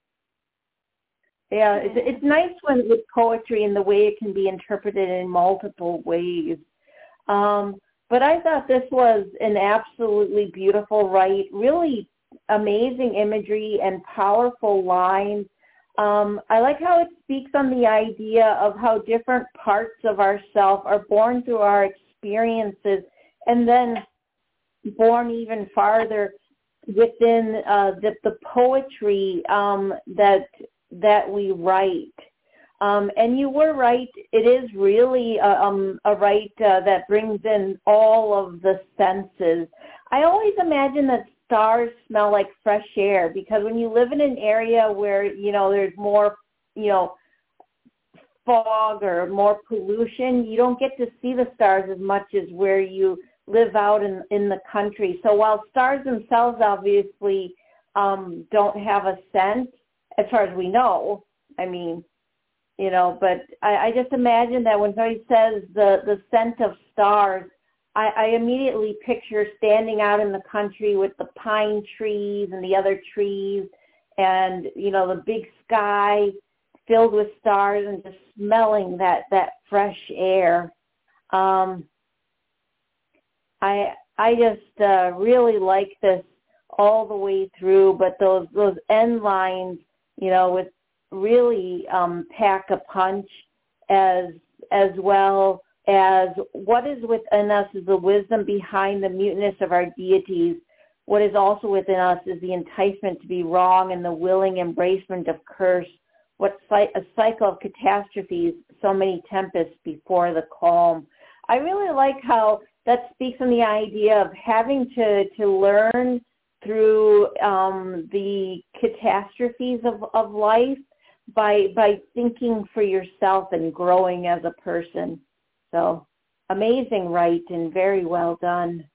Yeah, it's, it's nice when with poetry and the way it can be interpreted in multiple ways. Um, but I thought this was an absolutely beautiful write, really amazing imagery and powerful lines. Um, I like how it speaks on the idea of how different parts of ourselves are born through our experiences and then born even farther within uh, the, the poetry um, that that we write. Um, and you were right, it is really a, um, a write uh, that brings in all of the senses. I always imagine that stars smell like fresh air because when you live in an area where, you know, there's more, you know, fog or more pollution, you don't get to see the stars as much as where you live out in, in the country. So while stars themselves obviously um, don't have a scent, as far as we know, I mean, you know, but I, I just imagine that when somebody says the, the scent of stars, I, I immediately picture standing out in the country with the pine trees and the other trees and, you know, the big sky filled with stars and just smelling that, that fresh air. Um, I I just uh, really like this all the way through, but those those end lines, you know, with really um, pack a punch as as well as what is within us is the wisdom behind the muteness of our deities. What is also within us is the enticement to be wrong and the willing embracement of curse. What a cycle of catastrophes, so many tempests before the calm. I really like how that speaks on the idea of having to, to learn through um, the catastrophes of, of life by by thinking for yourself and growing as a person. So amazing, right, and very well done.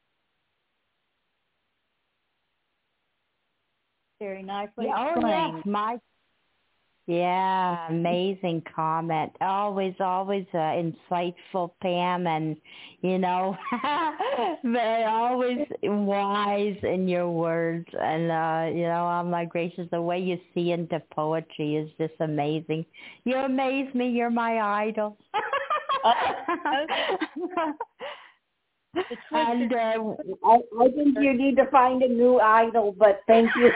Very nicely Oh, explained. yes, my Yeah, amazing comment. Always, always uh, insightful, Pam, and, you know, very always wise in your words. And, uh, you know, oh my gracious, the way you see into poetry is just amazing. You amaze me. You're my idol. And uh, I, I think you need to find a new idol, but thank you.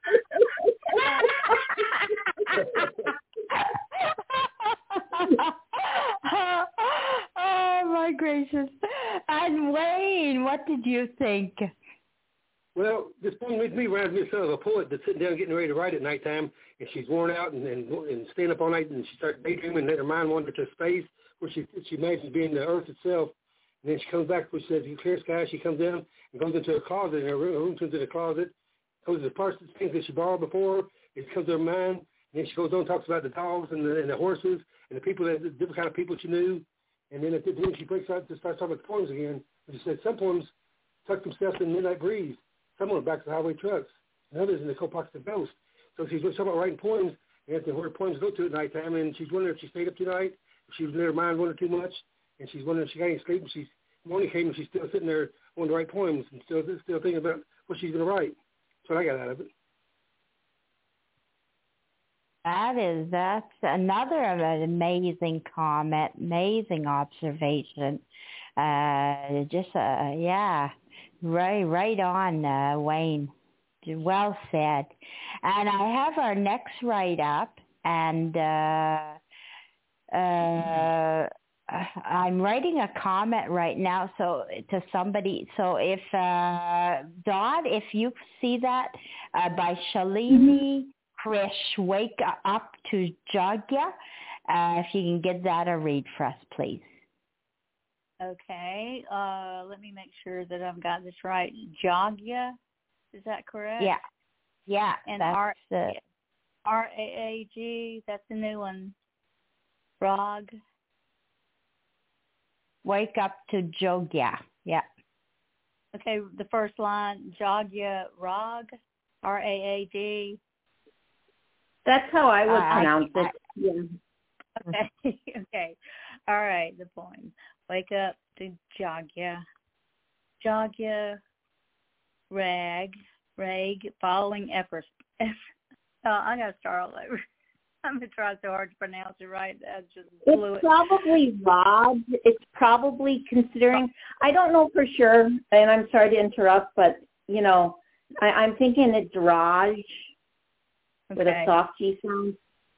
Oh my gracious! And Wayne, what did you think? Well, this poem makes me reminds me of a poet that's sitting down getting ready to write at nighttime, and she's worn out and, and, and staying up all night, and she starts daydreaming, and let her mind wander to space where she she imagines being the earth itself. And then she comes back, where she says, clear sky. She comes down and goes into a closet, and her room, her room turns into a closet, goes to the parts of things that she borrowed before. It comes to her mind, and then she goes on and talks about the dogs and the, and the horses and the people, that the different kind of people she knew. And then at the end, she breaks out to start talking about the poems again. And she said some poems tuck themselves in the midnight breeze. Some went back to highway trucks, and others in the cold pockets of ghosts. So she's talking about writing poems, and that's where poems go to at nighttime. And she's wondering if she stayed up tonight, if she was in her mind wondering too much, and she's wondering if she got any sleep. And she's morning came, and she's still sitting there wanting to write poems and still still thinking about what she's going to write. That's what I got out of it. That is, that's another amazing comment, amazing observation. Uh, just, uh, yeah, right, right on, uh, Wayne. Well said. And I have our next write-up, and uh, uh, I'm writing a comment right now, so to somebody. So if uh, Dot, if you see that uh, by Shalini Krish, Wake Up to Jagya, uh, if you can give that a read for us, please. Okay. Uh, let me make sure that I've got this right. Jagya, is that correct? Yeah. Yeah. And that's R the R A A G. That's the new one. Rag. Wake Up to Jogya. Yeah. Okay, the first line, Jagya Rag, R A A G. That's how I would Uh, pronounce I, it. Yeah. Okay, okay. All right, the poem. Wake up to Jagya. Jagya Rag, Rag, following efforts. Eff, uh, I got to start all over. I'm going to try so hard to pronounce it right. I just blew It's it. probably Rod. It's probably considering, I don't know for sure, and I'm sorry to interrupt, but, you know, I, I'm thinking it's Raj Okay. with a soft G sound.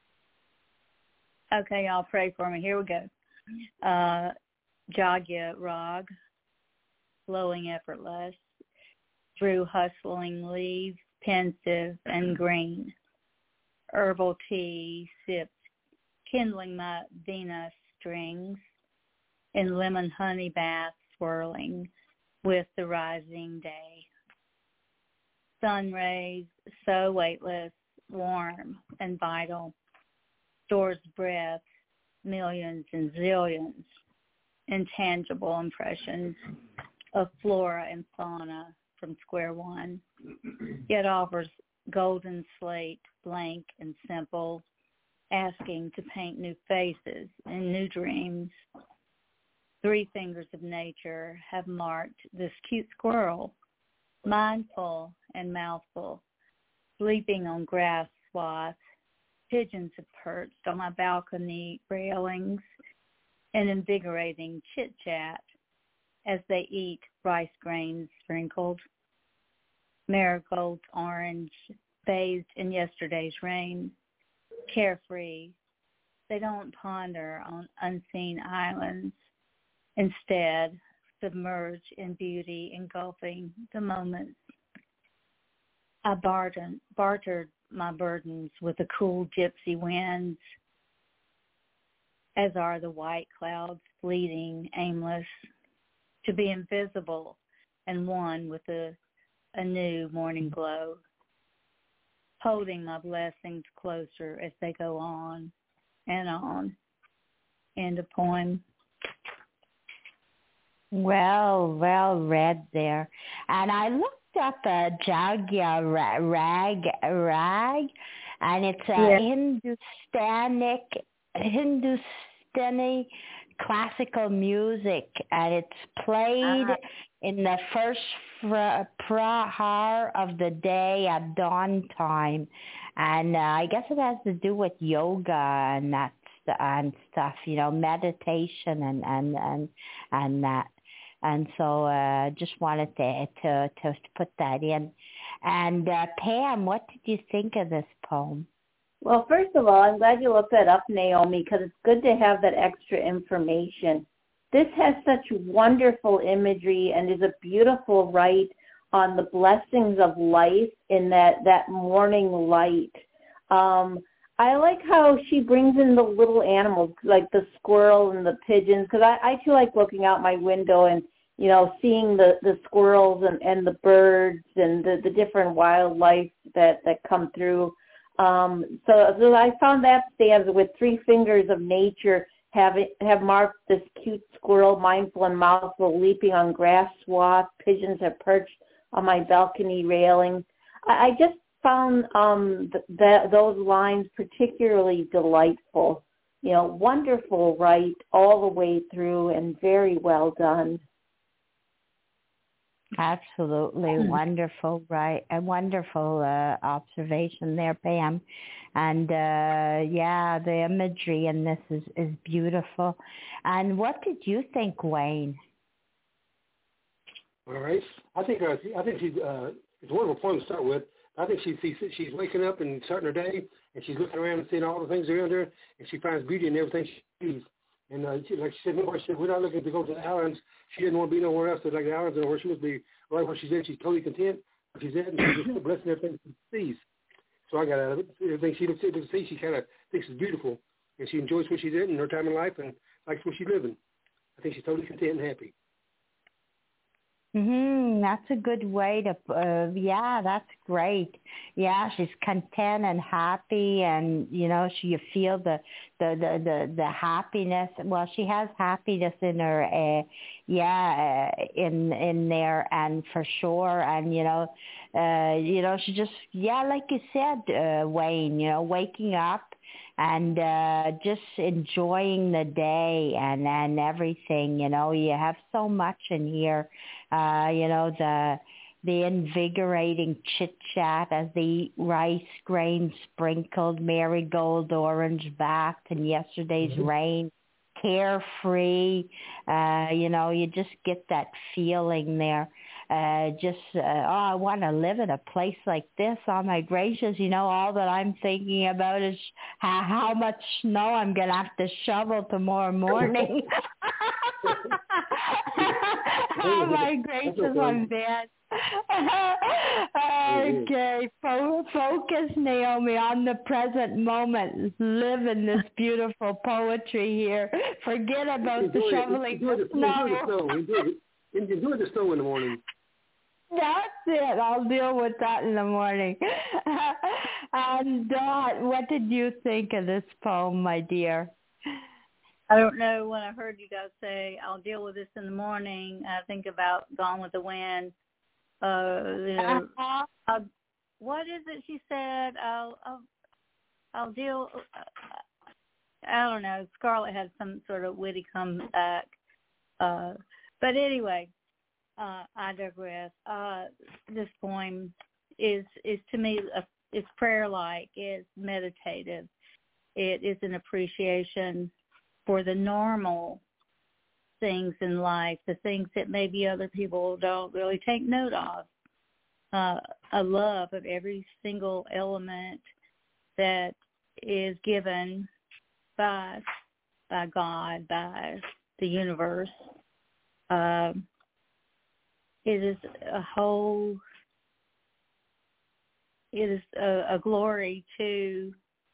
Okay, y'all pray for me. Here we go. Uh, Jagya Rag, flowing effortless, through hustling leaves, pensive and green. Herbal tea sips, kindling my Venus strings, in lemon honey bath swirling with the rising day. Sun rays so weightless, warm and vital, stores breath, millions and zillions, intangible impressions of flora and fauna from square one, yet offers golden slate, blank and simple, asking to paint new faces and new dreams. Three fingers of nature have marked this cute squirrel, mindful and mouthful, sleeping on grass swaths. Pigeons have perched on my balcony railings, an invigorating chit-chat as they eat rice grains sprinkled. Marigolds orange, bathed in yesterday's rain, carefree. They don't ponder on unseen islands. Instead, submerge in beauty, engulfing the moments. I bartered, bartered my burdens with the cool gypsy winds, as are the white clouds fleeting, aimless, to be invisible and one with a, a new morning glow, holding my blessings closer as they go on and on. End of poem. Well, well read there. And I looked up a Jagya rag, rag, and it's a yeah. Hindustanic, Hindustani classical music, and it's played uh-huh. in the first fra- prahar of the day at dawn time. And uh, I guess it has to do with yoga and that st- and stuff, you know, meditation and, and, and, and that. And so uh, just wanted to, to to put that in. And uh, Pam, what did you think of this poem? Well, first of all, I'm glad you looked that up, Naomi, because it's good to have that extra information. This has such wonderful imagery and is a beautiful write on the blessings of life in that, that morning light. Um, I like how she brings in the little animals, like the squirrel and the pigeons, because I, I too like looking out my window and, you know, seeing the, the squirrels and, and the birds and the, the different wildlife that, that come through. Um, so, so I found that stanza with three fingers of nature have, have marked this cute squirrel, mindful and mouthful, leaping on grass swath. Pigeons have perched on my balcony railing. I, I just found um, th- th- those lines particularly delightful. You know, wonderful write all the way through and very well done. Absolutely mm-hmm. wonderful, right? A wonderful uh, observation there, Pam. And uh, yeah, the imagery in this is, is beautiful. And what did you think, Wayne? All right, I think uh, I think she's uh, it's a wonderful poem to start with. I think she, she she's waking up and starting her day, and she's looking around and seeing all the things around her, and she finds beauty in everything she sees. And uh, she, like she said, she said, we're not looking to go to the islands. She didn't want to be nowhere else but like the islands, or where she must be right where she's at. She's totally content where she's at, and she's just blessing everything she sees. So I got out of it. Everything she looks at to see, she kind of thinks is beautiful, and she enjoys where she's at in her time in life and likes where she's living. I think she's totally content and happy. Mhm, that's a good way to, uh, yeah, that's great. Yeah, she's content and happy, and, you know, she, you feel the, the, the, the, the happiness. Well, she has happiness in her, uh, yeah, uh, in, in there, and for sure, and, you know, uh, you know, she just, yeah, like you said, uh, Wayne, you know, waking up, and uh, just enjoying the day and, and everything, you know, you have so much in here, uh, you know, the the invigorating chit-chat as they eat rice grains sprinkled, marigold orange backed, and yesterday's mm-hmm. rain, carefree, uh, you know, you just get that feeling there. Uh, just, uh, oh, I want to live in a place like this. Oh, my gracious, you know, all that I'm thinking about is how, how much snow I'm going to have to shovel tomorrow morning. Oh, my gracious, I'm bad. Okay, Fo- focus, Naomi, on the present moment. Live in this beautiful poetry here. Forget about enjoy the shoveling enjoy the, the snow. Enjoy the snow. Enjoy, enjoy the snow in the morning. That's it. I'll deal with that in the morning. And Dot, what did you think of this poem, my dear? I don't know. When I heard you guys say, I'll deal with this in the morning, I think about Gone with the Wind. Uh, you know, uh-huh. I'll, what is it she said? I'll, I'll, I'll deal. I don't know. Scarlett had some sort of witty comeback. Uh, but anyway, uh, I digress. Uh, this poem is is to me a, it's prayer-like. It's meditative. It is an appreciation for the normal things in life, the things that maybe other people don't really take note of. Uh, a love of every single element that is given by by God, by the universe. Um, it is a whole. It is a, a glory to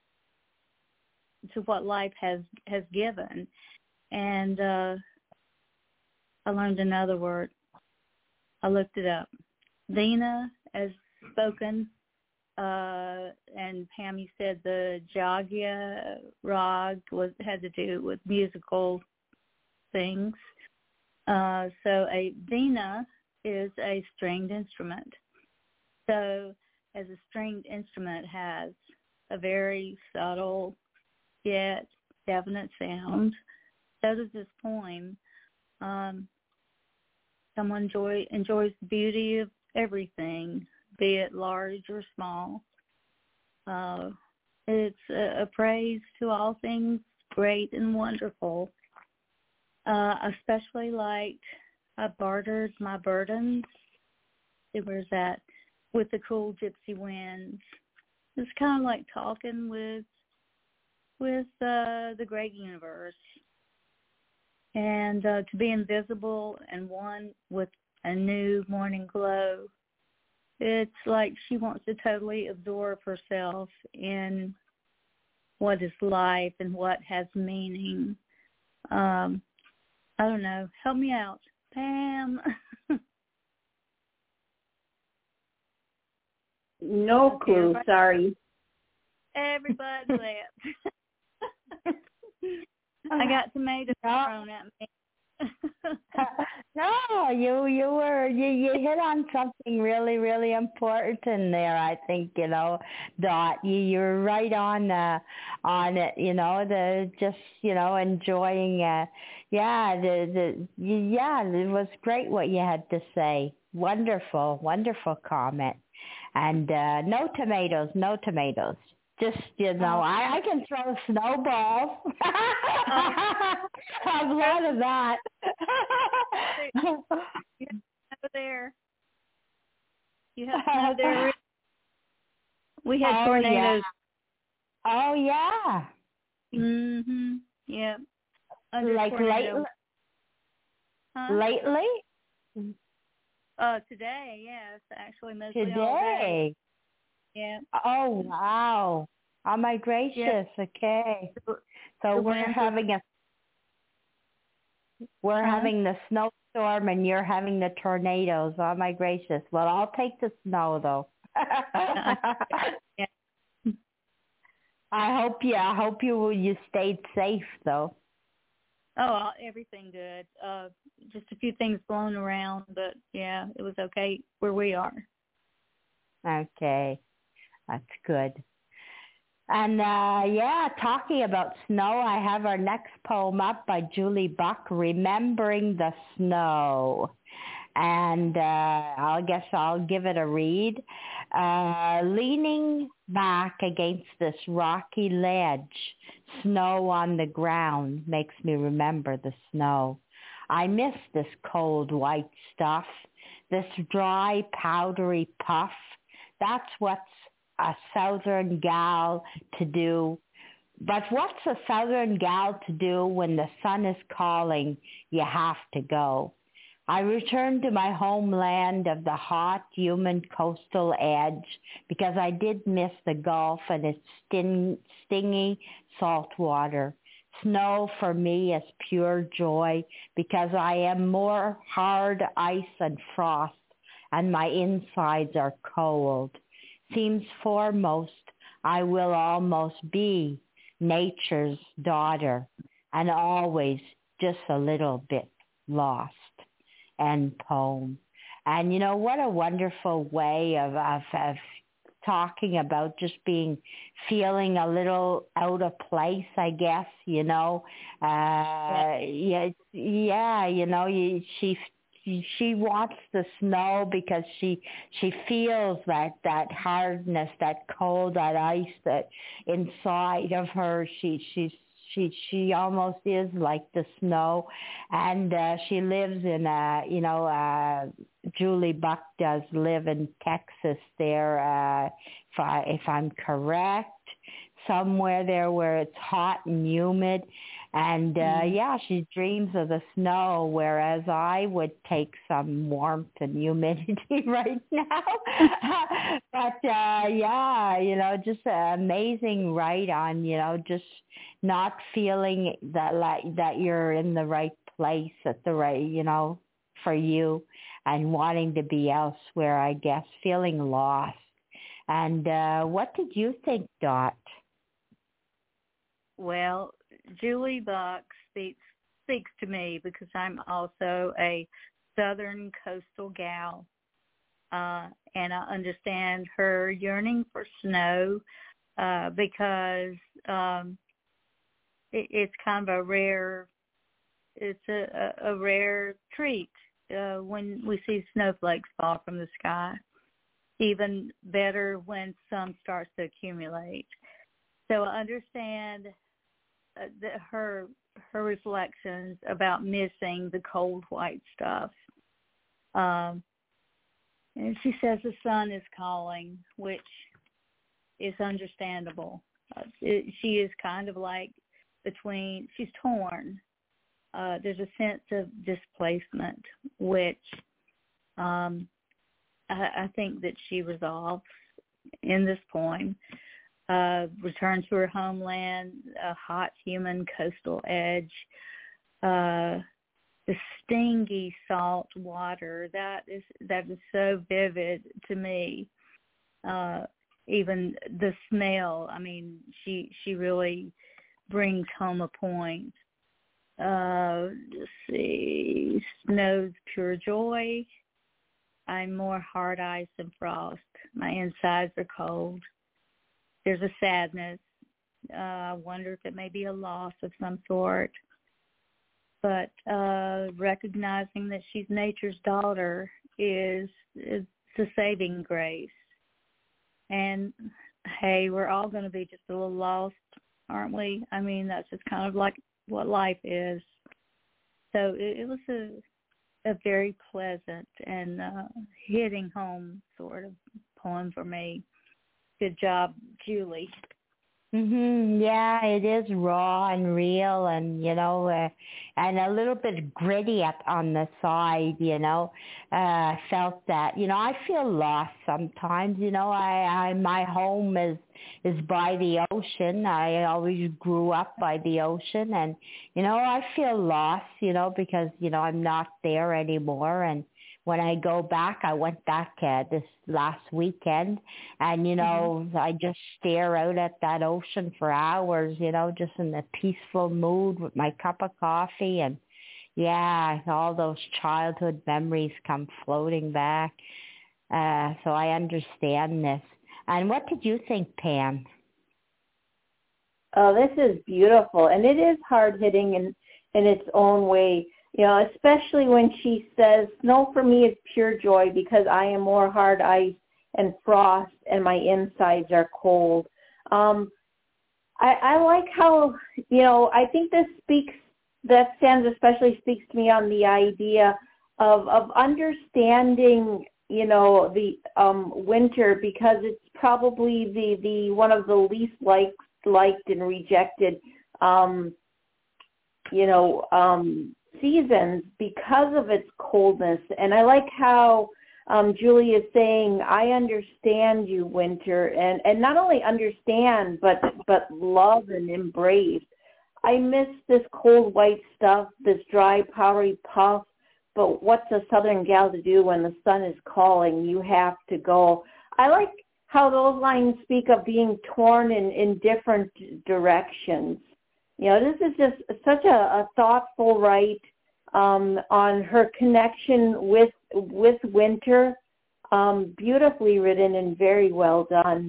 to what life has has given, and uh, I learned another word. I looked it up. Vina, as spoken, uh, and Pam, you said the Jagya Rag was had to do with musical things. Uh, so a Vina is a stringed instrument. So as a stringed instrument has a very subtle yet definite sound, so does this poem. Um, someone enjoy, enjoys the beauty of everything, be it large or small. Uh, it's a, a praise to all things great and wonderful. Uh, especially like I bartered my burdens. Where's that? With the cool gypsy winds. It's kind of like talking with with uh, the great universe. And uh, to be invisible and one with a new morning glow. It's like she wants to totally absorb herself in what is life and what has meaning. Um, I don't know. Help me out, Pam. No clue. Everybody, sorry. Everybody left. I got tomatoes thrown at me. No, you you were you, you hit on something really really important there. I think you know, Dot. You you're right on uh, on it. You know, the just you know enjoying. Uh, yeah, the the yeah, it was great what you had to say. Wonderful, wonderful comment. And uh, no tomatoes, no tomatoes. Just, you know, oh. I, I can throw snowballs. I've learned of that. You have to there. You have to know there. We had oh, tornadoes. Yeah. Oh, yeah. Mhm. Yeah. Like lately? Huh? Lately? Uh, today, yes. Actually, mostly today. all day. Yeah. Oh, wow. Oh, my gracious. Yep. Okay. So the we're having a we're huh? having the snowstorm and you're having the tornadoes. Oh, my gracious. Well, I'll take the snow, though. Yeah. I hope you I hope you you stayed safe, though. Oh, everything good. Uh, just a few things blown around, but yeah, it was okay where we are. Okay. That's good. And, uh, yeah, talking about snow, I have our next poem up by Julie Buck, Remembering the Snow. And uh, I guess I'll give it a read. Uh, leaning back against this rocky ledge, snow on the ground makes me remember the snow. I miss this cold white stuff, this dry powdery puff. That's what's a southern gal to do. But what's a southern gal to do when the sun is calling? You have to go. I return to my homeland of the hot, humid coastal edge because I did miss the Gulf and its sting, stingy salt water. Snow for me is pure joy because I am more hard ice and frost and my insides are cold. Seems foremost I will almost be nature's daughter and always just a little bit lost. End poem. And you know what a wonderful way of, of, of talking about just being, feeling a little out of place, I guess, you know. Uh, yeah, yeah, you know, you, she she wants the snow because she she feels that that hardness, that cold, that ice that inside of her. She she's she she almost is like the snow, and uh, she lives in a you know uh, Julie Buck does live in Texas there, uh, if I if I'm correct, somewhere there where it's hot and humid. And, uh, mm. yeah, she dreams of the snow, whereas I would take some warmth and humidity right now. But, uh, yeah, you know, just amazing right on, you know, just not feeling that like that you're in the right place at the right, you know, for you, and wanting to be elsewhere, I guess, feeling lost. And uh, what did you think, Dot? Well, Julie Buck speaks speaks to me because I'm also a southern coastal gal, uh, and I understand her yearning for snow uh, because um, it, it's kind of a rare it's a, a, a rare treat uh, when we see snowflakes fall from the sky. Even better when some starts to accumulate. So I understand uh, that her her reflections about missing the cold white stuff. Um, and she says the sun is calling, which is understandable. Uh, it, she is kind of like between, she's torn. Uh, there's a sense of displacement, which um, I, I think that she resolves in this poem. Uh, return to her homeland, a hot human coastal edge, uh, the stingy salt water, that is that is so vivid to me. Uh, even the smell, I mean, she she really brings home a point. Uh, let's see, snow's pure joy. I'm more hard ice than frost. My insides are cold. There's a sadness. Uh, I wonder if it may be a loss of some sort. But uh, recognizing that she's nature's daughter is, is the saving grace. And, hey, we're all going to be just a little lost, aren't we? I mean, that's just kind of like what life is. So it, it was a, a very pleasant and uh, hitting home sort of poem for me. Good job, Julie. Mhm. Yeah, it is raw and real, and you know, uh, and a little bit gritty up on the side. You know, uh, I felt that. You know, I feel lost sometimes. You know, I, I my home is is by the ocean. I always grew up by the ocean, and you know, I feel lost. You know, because you know I'm not there anymore, and when I go back, I went back uh, this last weekend, and, you know, mm-hmm. I just stare out at that ocean for hours, you know, just in a peaceful mood with my cup of coffee. And, yeah, all those childhood memories come floating back. Uh, so I understand this. And what did you think, Pam? Oh, this is beautiful. And it is hard-hitting in, in its own way. You know, especially when she says, snow for me is pure joy because I am more hard ice and frost and my insides are cold. Um, I, I like how, you know, I think this speaks, that stanza especially speaks to me on the idea of, of understanding, you know, the um, winter, because it's probably the, the one of the least liked, liked and rejected, um, you know, um, seasons because of its coldness. And I like how um, Julie is saying, I understand you, winter, and, and not only understand, but but love and embrace. I miss this cold white stuff, this dry, powdery puff, but what's a southern gal to do when the sun is calling? You have to go. I like how those lines speak of being torn in, in different directions. You know, this is just such a, a thoughtful write um, on her connection with with winter, Um, beautifully written and very well done.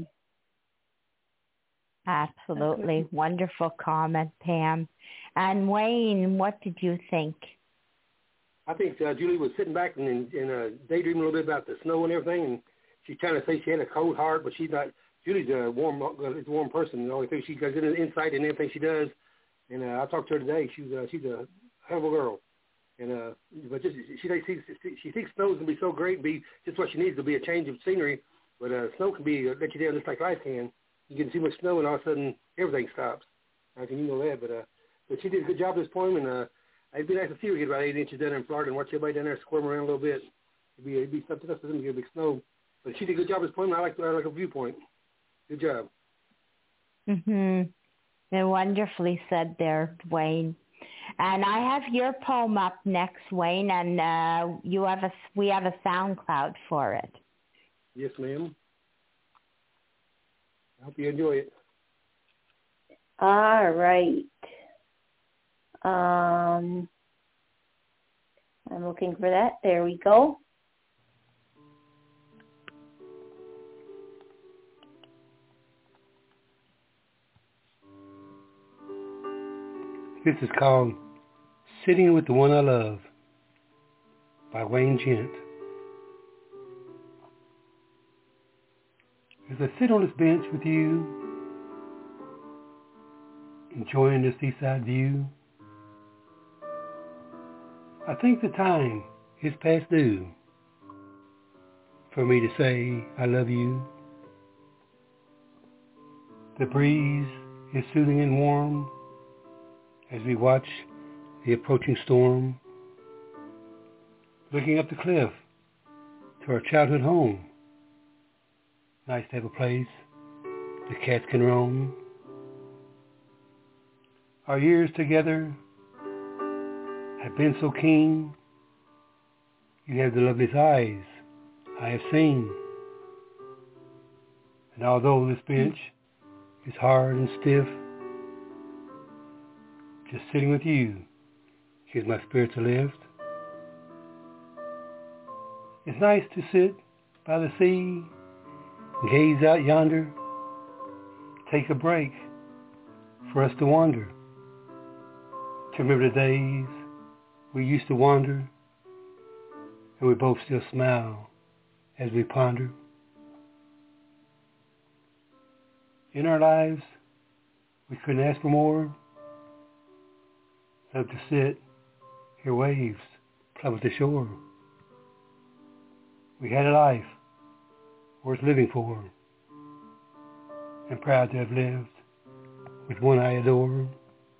Absolutely. Okay. Wonderful comment, Pam. And Wayne, what did you think? I think uh, Julie was sitting back and, and uh, daydreaming a little bit about the snow and everything, and she's trying to say she had a cold heart, but she's not. Julie's a warm, uh, a warm person. The only thing she got in insight in everything she does. And uh, I talked to her today. She's uh, she's a hell of a girl. And uh, but just she thinks she thinks snow is gonna be so great, and be just what she needs to be a change of scenery. But uh, snow can be uh, let you down just like ice can. You get too much snow, and all of a sudden everything stops. I think you know that. But uh, but she did a good job this poem, and uh, it'd be nice to see her get about eight inches down there in Florida and watch everybody down there squirm around a little bit. It'd be it'd be something else for them to get a big snow. But she did a good job this poem. I like I like her viewpoint. Good job. Mhm. And wonderfully said there, Wayne. And I have your poem up next, Wayne, and uh, you have a we have a SoundCloud for it. Yes, ma'am. I hope you enjoy it. All right. Um, I'm looking for that. There we go. This is called Sitting with the One I Love by Wayne Gent. As I sit on this bench with you, enjoying the seaside view, I think the time is past due for me to say I love you. The breeze is soothing and warm as we watch the approaching storm, looking up the cliff to our childhood home. Nice to have a place the cats can roam. Our years together have been so keen. You have the loveliest eyes I have seen. And although this bench is hard and stiff, just sitting with you gives my spirits a lift. It's nice to sit by the sea, gaze out yonder, take a break for us to wander, to remember the days we used to wander, and we both still smile as we ponder. In our lives, we couldn't ask for more. Love to sit, hear waves plummet the shore. We had a life worth living for, and proud to have lived with one I adore.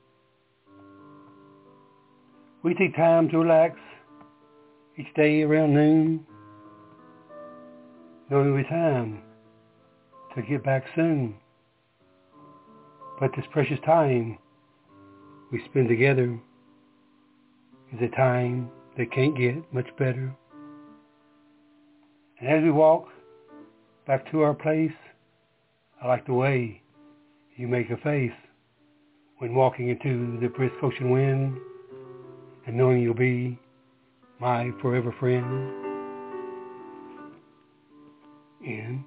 We take time to relax each day around noon, knowing we time to get back soon. But this precious time we spend together is a time that can't get much better. And as we walk back to our place, I like the way you make a face when walking into the brisk ocean wind and knowing you'll be my forever friend. And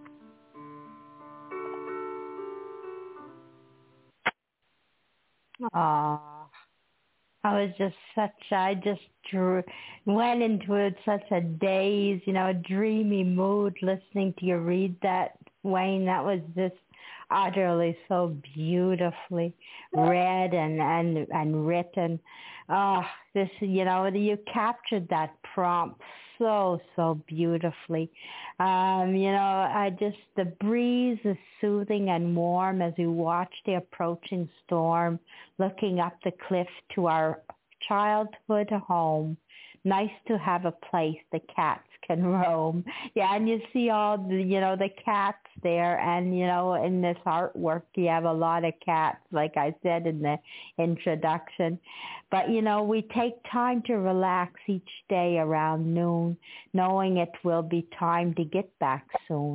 Aww. I was just such, I just drew, went into it such a daze, you know, a dreamy mood listening to you read that, Wayne. That was just utterly so beautifully read and, and, and written. Oh, this, you know, you captured that prompt so, so beautifully. Um, you know, I just, the breeze is soothing and warm as we watch the approaching storm, looking up the cliff to our childhood home. Nice to have a place the cats can roam. Yeah, and you see all the, you know, the cats there, and, you know, in this artwork, you have a lot of cats, like I said in the introduction. But, you know, we take time to relax each day around noon, knowing it will be time to get back soon.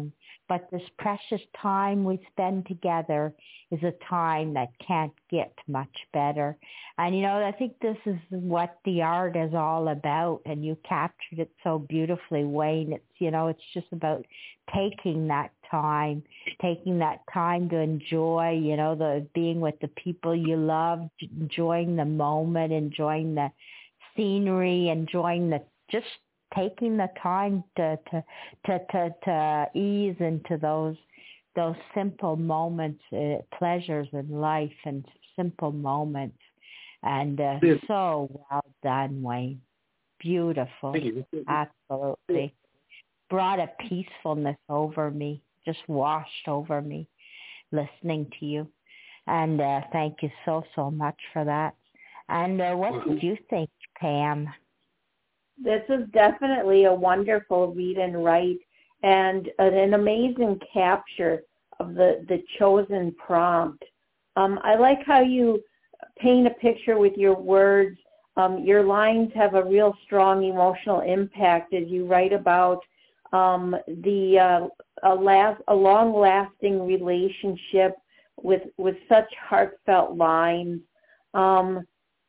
but this precious time we spend together is a time that can't get much better. And, you know, I think this is what the art is all about, and you captured it so beautifully, Wayne. It's, you know, it's just about taking that time, taking that time to enjoy, you know, the being with the people you love, enjoying the moment, enjoying the scenery, enjoying the, just taking the time to, to, to, to, to ease into those, those simple moments, uh, pleasures in life and simple moments. And uh, Yes. so well done, Wayne. Beautiful. Thank you. Absolutely. Brought a peacefulness over me, just washed over me, listening to you. And uh, thank you so, so much for that. And uh, what did you think, Pam? This is definitely a wonderful read and write, and an amazing capture of the, the chosen prompt. Um, I like how you paint a picture with your words. Um, your lines have a real strong emotional impact as you write about um, the uh, a, last, a long-lasting relationship with with such heartfelt lines. Um,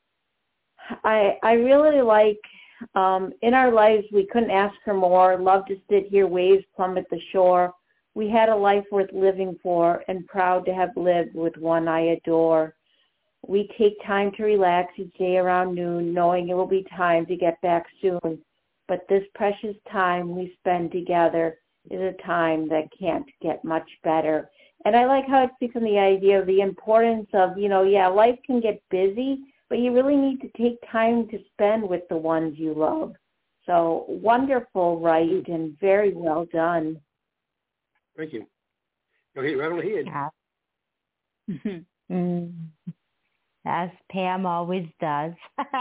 I I really like. Um, in our lives, we couldn't ask for more. Love to sit here, waves plummet the shore. We had a life worth living for, and proud to have lived with one I adore. We take time to relax each day around noon, knowing it will be time to get back soon. But this precious time we spend together is a time that can't get much better. And I like how it speaks on the idea of the importance of, you know, yeah, life can get busy, but you really need to take time to spend with the ones you love. So wonderful, right, and very well done. Thank you. Okay, right on the head. Yeah. mm. As Pam always does.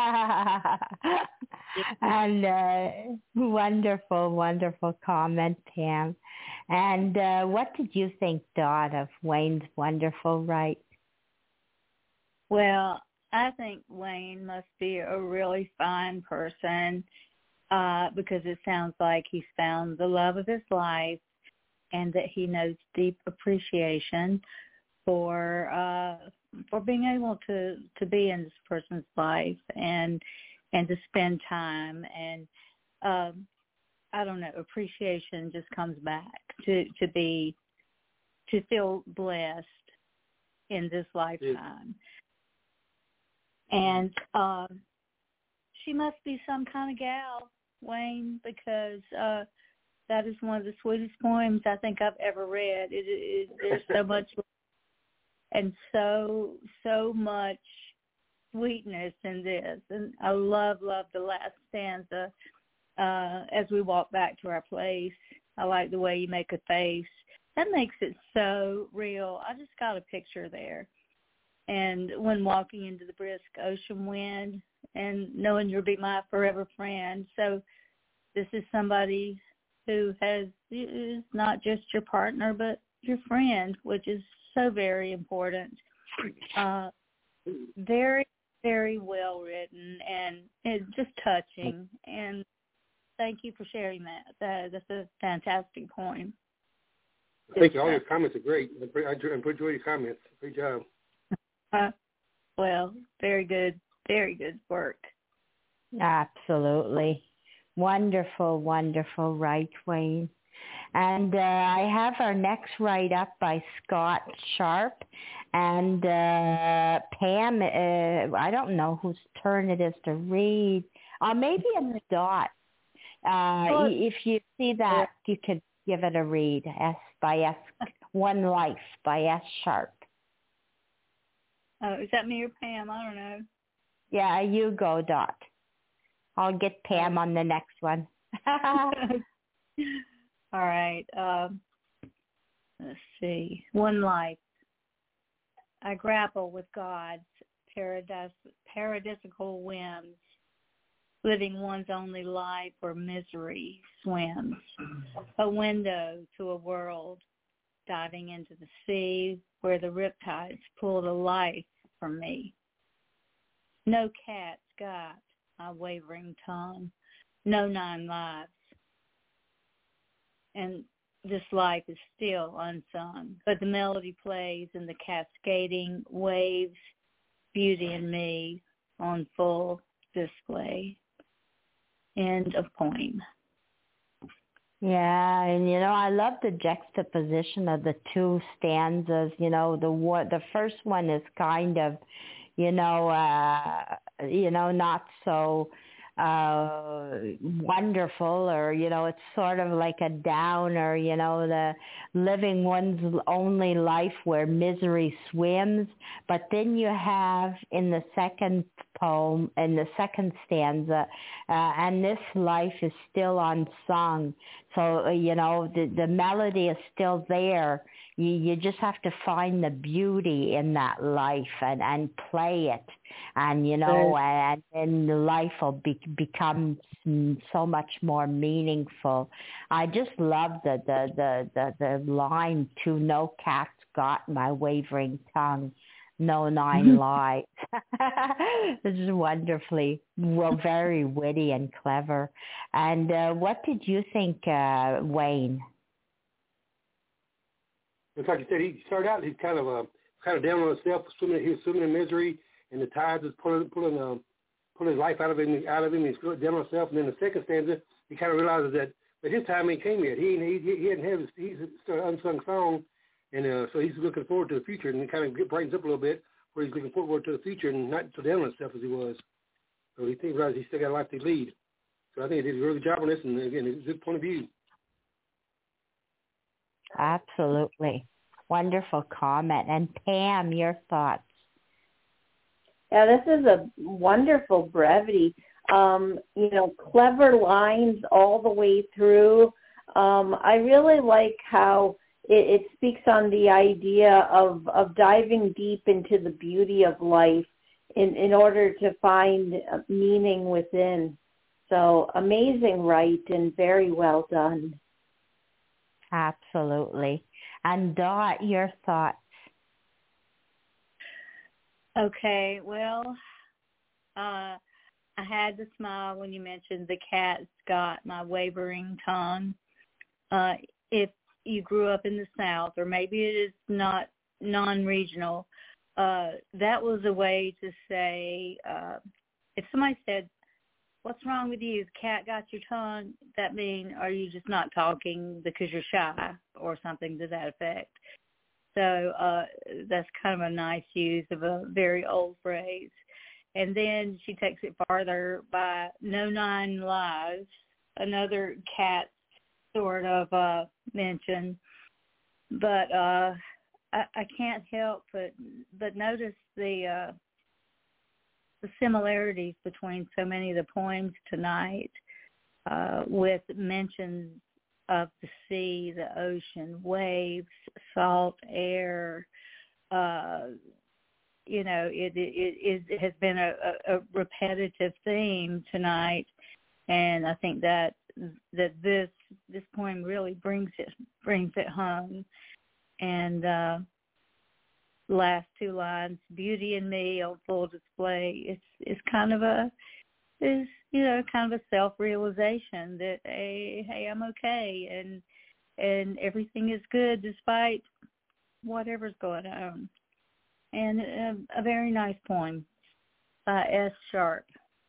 And uh, wonderful, wonderful comment, Pam. And uh, what did you think, Dot, of Wayne's wonderful write? Well, I think Wayne must be a really fine person uh, because it sounds like he's found the love of his life and that he knows deep appreciation for uh, for being able to, to be in this person's life and and to spend time. And um, I don't know, appreciation just comes back to, to be to feel blessed in this lifetime. And um, she must be some kind of gal, Wayne, because uh, that is one of the sweetest poems I think I've ever read. It, it, there's so much and so, so much sweetness in this. And I love, love the last stanza. Uh, as we walk back to our place, I like the way you make a face. That makes it so real. I just got a picture there. And when walking into the brisk ocean wind and knowing you'll be my forever friend. So this is somebody who has is not just your partner, but your friend, which is so very important. Uh, very, very well written and it's just touching. And thank you for sharing that. that that's a fantastic poem. Thank you. All your comments are great. I enjoy your comments. Great job. Uh, well, very good, very good work. Absolutely. Wonderful, wonderful write, Wayne. And uh, I have our next write-up by Scott Sharp. And uh, Pam, uh, I don't know whose turn it is to read. Uh, maybe it's Dot. Uh, well, if you see that, you could give it a read. S by S, One Life by S. Sharp. Oh, is that me or Pam? I don't know. Yeah, you go, Dot. I'll get Pam on the next one. All right. Um, let's see. One Life. I grapple with God's paradis- paradisical whims, living one's only life where misery swims. A window to a world, diving into the sea where the riptides pull the life from me. No cat's got my wavering tongue, no nine lives. And this life is still unsung, but the melody plays and the cascading waves, beauty in me on full display. End of poem. Yeah, and you know, I love the juxtaposition of the two stanzas. You know, the what the first one is kind of, you know, uh, you know, not so uh wonderful, or you know, it's sort of like a downer, you know, the living one's only life where misery swims. But then you have in the second poem, in the second stanza, uh, and this life is still unsung. So uh, you know, the the melody is still there. You you just have to find the beauty in that life and and play it, and you know, and then the life will be, become so much more meaningful. I just love the the the the, the line to no cat's got my wavering tongue, no nine lives. This is wonderfully, well, very witty and clever. And uh, what did you think, uh, Wayne? It's like you said, he started out, he's kind of uh, kind of down on himself, swimming, he was swimming in misery, and the tides was pulling pulling um, pulling his life out of him, out of him. He's down on himself, and then the second stanza, he kind of realizes that, but his time ain't came yet. He he he hadn't had his he's started an unsung song, and uh, so he's looking forward to the future, and it kind of brightens up a little bit, where he's looking forward to the future and not so down on himself as he was. So he thinks realizes he's still got a life to lead. So I think he did a really good job on this, and again, it's a good point of view. Absolutely. Wonderful comment. And Pam, your thoughts? Yeah, this is a wonderful brevity. Um, you know, clever lines all the way through. Um, I really like how it, it speaks on the idea of, of diving deep into the beauty of life in, in order to find meaning within. So amazing right and very well done. Absolutely. And Dot, your thoughts? Okay, well, uh, I had to smile when you mentioned the cat's got my wavering tongue. Uh, if you grew up in the South, or maybe it is not non-regional, uh, that was a way to say, uh, if somebody said, what's wrong with you? The cat got your tongue. That mean, are you just not talking because you're shy or something to that effect? So uh, that's kind of a nice use of a very old phrase. And then she takes it farther by no nine lives, another cat sort of uh, mention. But uh, I, I can't help but but notice the uh, the similarities between so many of the poems tonight, uh, with mentions of the sea, the ocean, waves, salt air. Uh, you know, it, it, it has been a, a repetitive theme tonight, and I think that that this this poem really brings it brings it home. And uh, last two lines, beauty in me on full display. It's it's kind of a is you know kind of a self-realization that hey, hey I'm okay, and and everything is good despite whatever's going on. And a, a very nice poem by S. Sharp.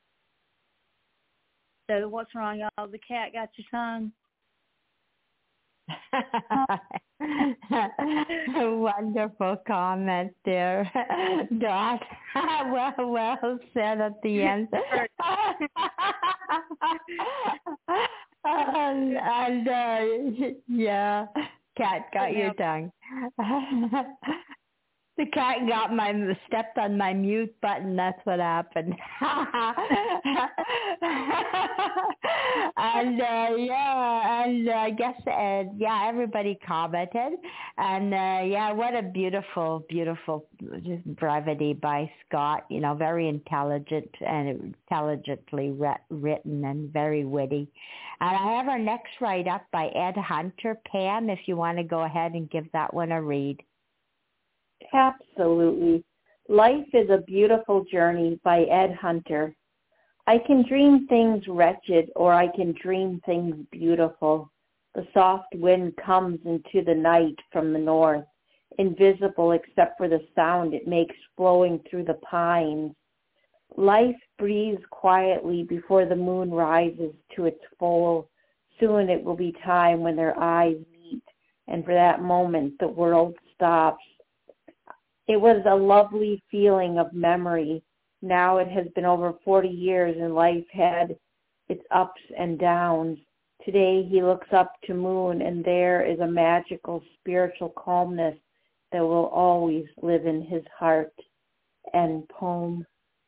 So what's wrong, y'all? The cat got your tongue? Wonderful comment there, Dot. well, well said at the end. and and uh, yeah, cat got your tongue. The cat got my stepped on my mute button. That's what happened. and uh, yeah, and uh, I guess uh, yeah, everybody commented, and uh, yeah, what a beautiful, beautiful just brevity by Scott. You know, very intelligent and intelligently re- written and very witty. And I have our next write up by Ed Hunter. Pam, if you want to go ahead and give that one a read. Absolutely. Life is a Beautiful Journey by Ed Hunter. I can dream things wretched, or I can dream things beautiful. The soft wind comes into the night from the north, invisible except for the sound it makes flowing through the pines. Life breathes quietly before the moon rises to its full. Soon it will be time when their eyes meet, and for that moment the world stops. It was a lovely feeling of memory. Now it has been over forty years and life had its ups and downs. Today he looks up to moon and there is a magical spiritual calmness that will always live in his heart. End poem.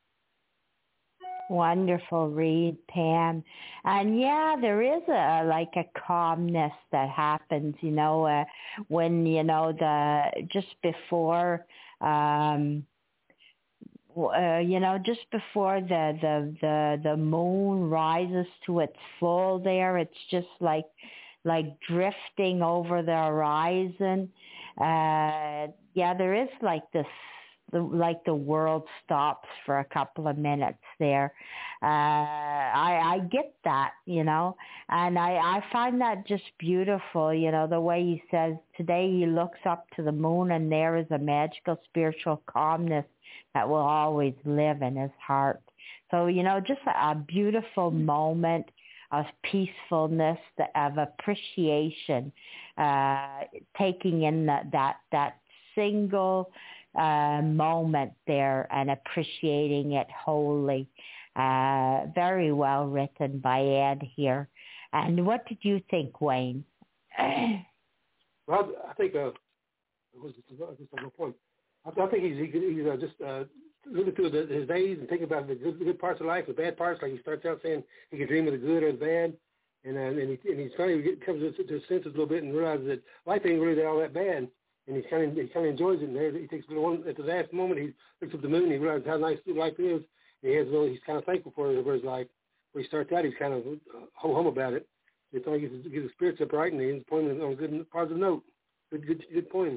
Wonderful read, Pam. And yeah, there is a like a calmness that happens, you know, uh, when, you know, the just before um uh, you know, just before the, the the the moon rises to its full there, it's just like like drifting over the horizon. Uh yeah, there is like this The, like the world stops for a couple of minutes there. Uh, I, I get that, you know, and I, I find that just beautiful, you know, the way he says today he looks up to the moon and there is a magical spiritual calmness that will always live in his heart. So, you know, just a, a beautiful moment of peacefulness, of appreciation, uh, taking in that, that, that single uh, moment there and appreciating it wholly. Uh, very well written by Ed here. And what did you think, Wayne? Well, I think uh, was just a point. I, I think he's, he's uh, just uh, looking through the, his days and thinking about the good, the good parts of life, the bad parts. Like he starts out saying he can dream of the good or the bad, and uh, and, he, and he's finally get, comes to, to his senses a little bit and realizes that life ain't really all that bad. And he kind of he kind of enjoys it. And there, he takes the one at the last moment. He looks at the moon. And he realizes how nice life is. And he has really, he's kind of thankful for it. For his life. Where he starts out, he's kind of uh, ho hum about it. It's like he gets, gets his spirits up right, and he's pointing on a good positive note. Good, good, good point.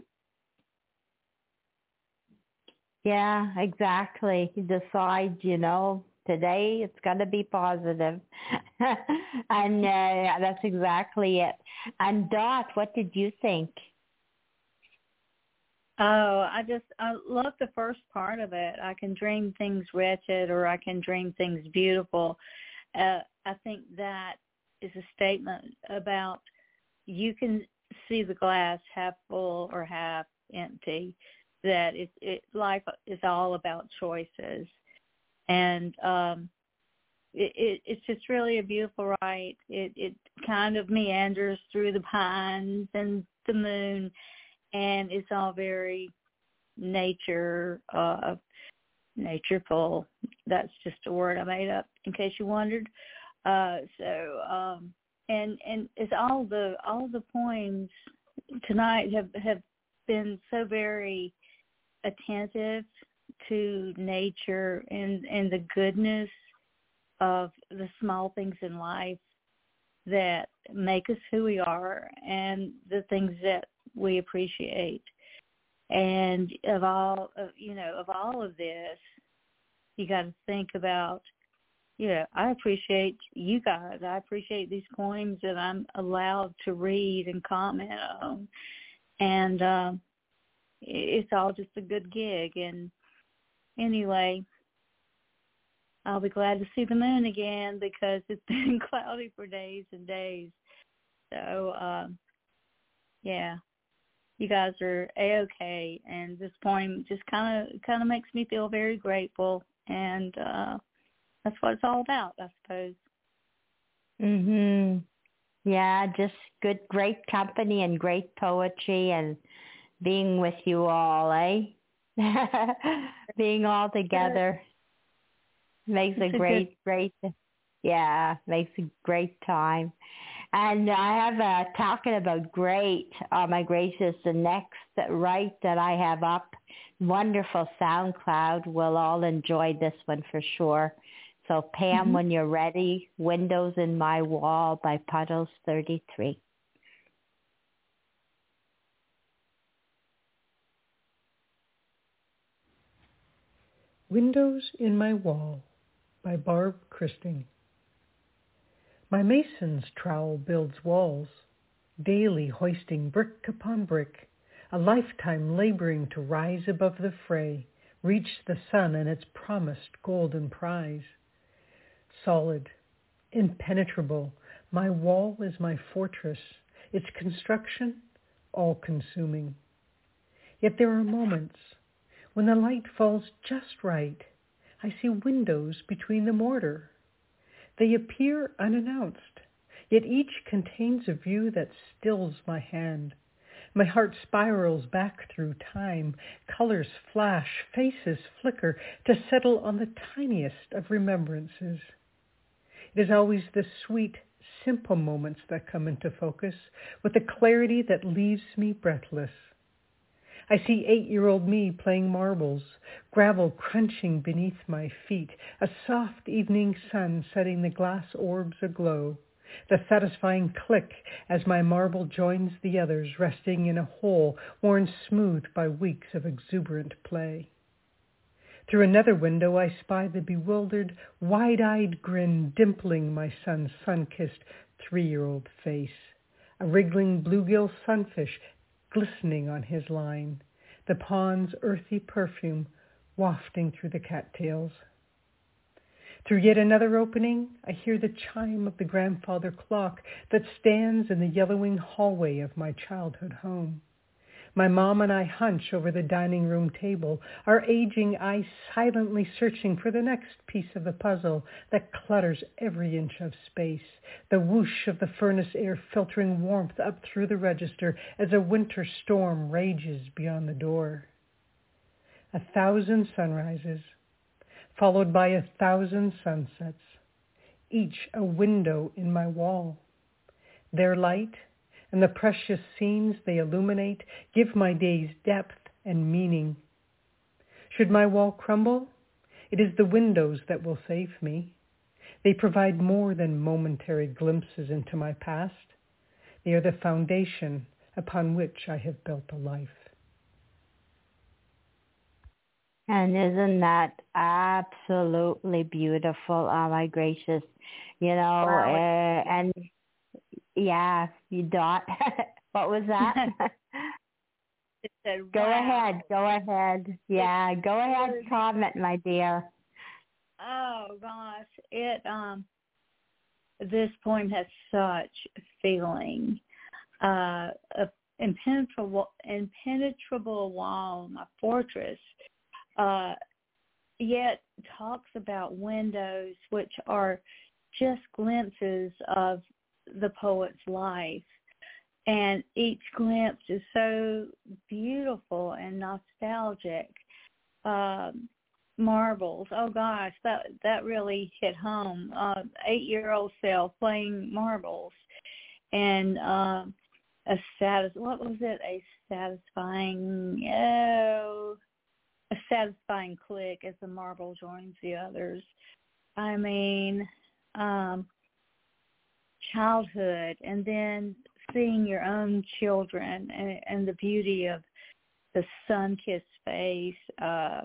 Yeah, exactly. He decides, you know, today it's going to be positive. And uh, that's exactly it. And Dot, what did you think? Oh, I just, I love the first part of it. I can dream things wretched or I can dream things beautiful. Uh, I think that is a statement about you can see the glass half full or half empty, that it, it life is all about choices. And um, it, it, it's just really a beautiful write. It, it kind of meanders through the pines and the moon, and it's all very nature, uh, natureful. That's just a word I made up in case you wondered. Uh, so, um, and and it's all the all the poems tonight have have been so very attentive to nature and and the goodness of the small things in life that make us who we are and the things that we appreciate. And of all of, you know, of all of this, you got to think about, you know, I appreciate you guys. I appreciate these poems that I'm allowed to read and comment on. And um, it's all just a good gig. And anyway, I'll be glad to see the moon again because it's been cloudy for days and days. So, um, yeah. You guys are A-okay, and this poem just kind of kind of makes me feel very grateful, and uh, that's what it's all about, I suppose. Mhm. Yeah, just good, great company and great poetry, and being with you all, eh? Being all together makes a great, great, yeah, makes a great time. And I have uh, talking about great, oh my gracious, the next right that I have up, wonderful SoundCloud. We'll all enjoy this one for sure. So Pam, mm-hmm. when you're ready, Windows in My Wall by Puddles thirty-three. Windows in My Wall by Barb Christing. My mason's trowel builds walls, daily hoisting brick upon brick, a lifetime laboring to rise above the fray, reach the sun and its promised golden prize. Solid, impenetrable, my wall is my fortress, its construction all-consuming. Yet there are moments when the light falls just right. I see windows between the mortar. They appear unannounced, yet each contains a view that stills my hand. My heart spirals back through time. Colors flash, faces flicker to settle on the tiniest of remembrances. It is always the sweet, simple moments that come into focus with a clarity that leaves me breathless. I see eight-year-old me playing marbles, gravel crunching beneath my feet, a soft evening sun setting the glass orbs aglow, the satisfying click as my marble joins the others resting in a hole worn smooth by weeks of exuberant play. Through another window I spy the bewildered, wide-eyed grin dimpling my son's sun-kissed three-year-old face, a wriggling bluegill sunfish glistening on his line, the pond's earthy perfume wafting through the cattails. Through yet another opening, I hear the chime of the grandfather clock that stands in the yellowing hallway of my childhood home. My mom and I hunch over the dining room table, our aging eyes silently searching for the next piece of the puzzle that clutters every inch of space, the whoosh of the furnace air filtering warmth up through the register as a winter storm rages beyond the door. A thousand sunrises, followed by a thousand sunsets, each a window in my wall. Their light and the precious scenes they illuminate give my days depth and meaning. Should my wall crumble, it is the windows that will save me. They provide more than momentary glimpses into my past. They are the foundation upon which I have built a life. And isn't that absolutely beautiful? Oh my gracious. You know, Wow. uh, and yeah, you Dot. What was that? It said, Go wow. ahead, go ahead. Yeah, go ahead, comment, my dear. Oh gosh, it um this poem has such feeling. Uh, a impenetrable impenetrable wall, my fortress. Uh, yet talks about windows, which are just glimpses of the poet's life. And each glimpse is so beautiful and nostalgic. Um, marbles, oh gosh, that that really hit home. Uh, eight-year-old self playing marbles, and uh, a satis- what was it? A satisfying oh, a satisfying click as the marble joins the others. I mean, um, childhood, and then seeing your own children and, and the beauty of the sun-kissed face, uh,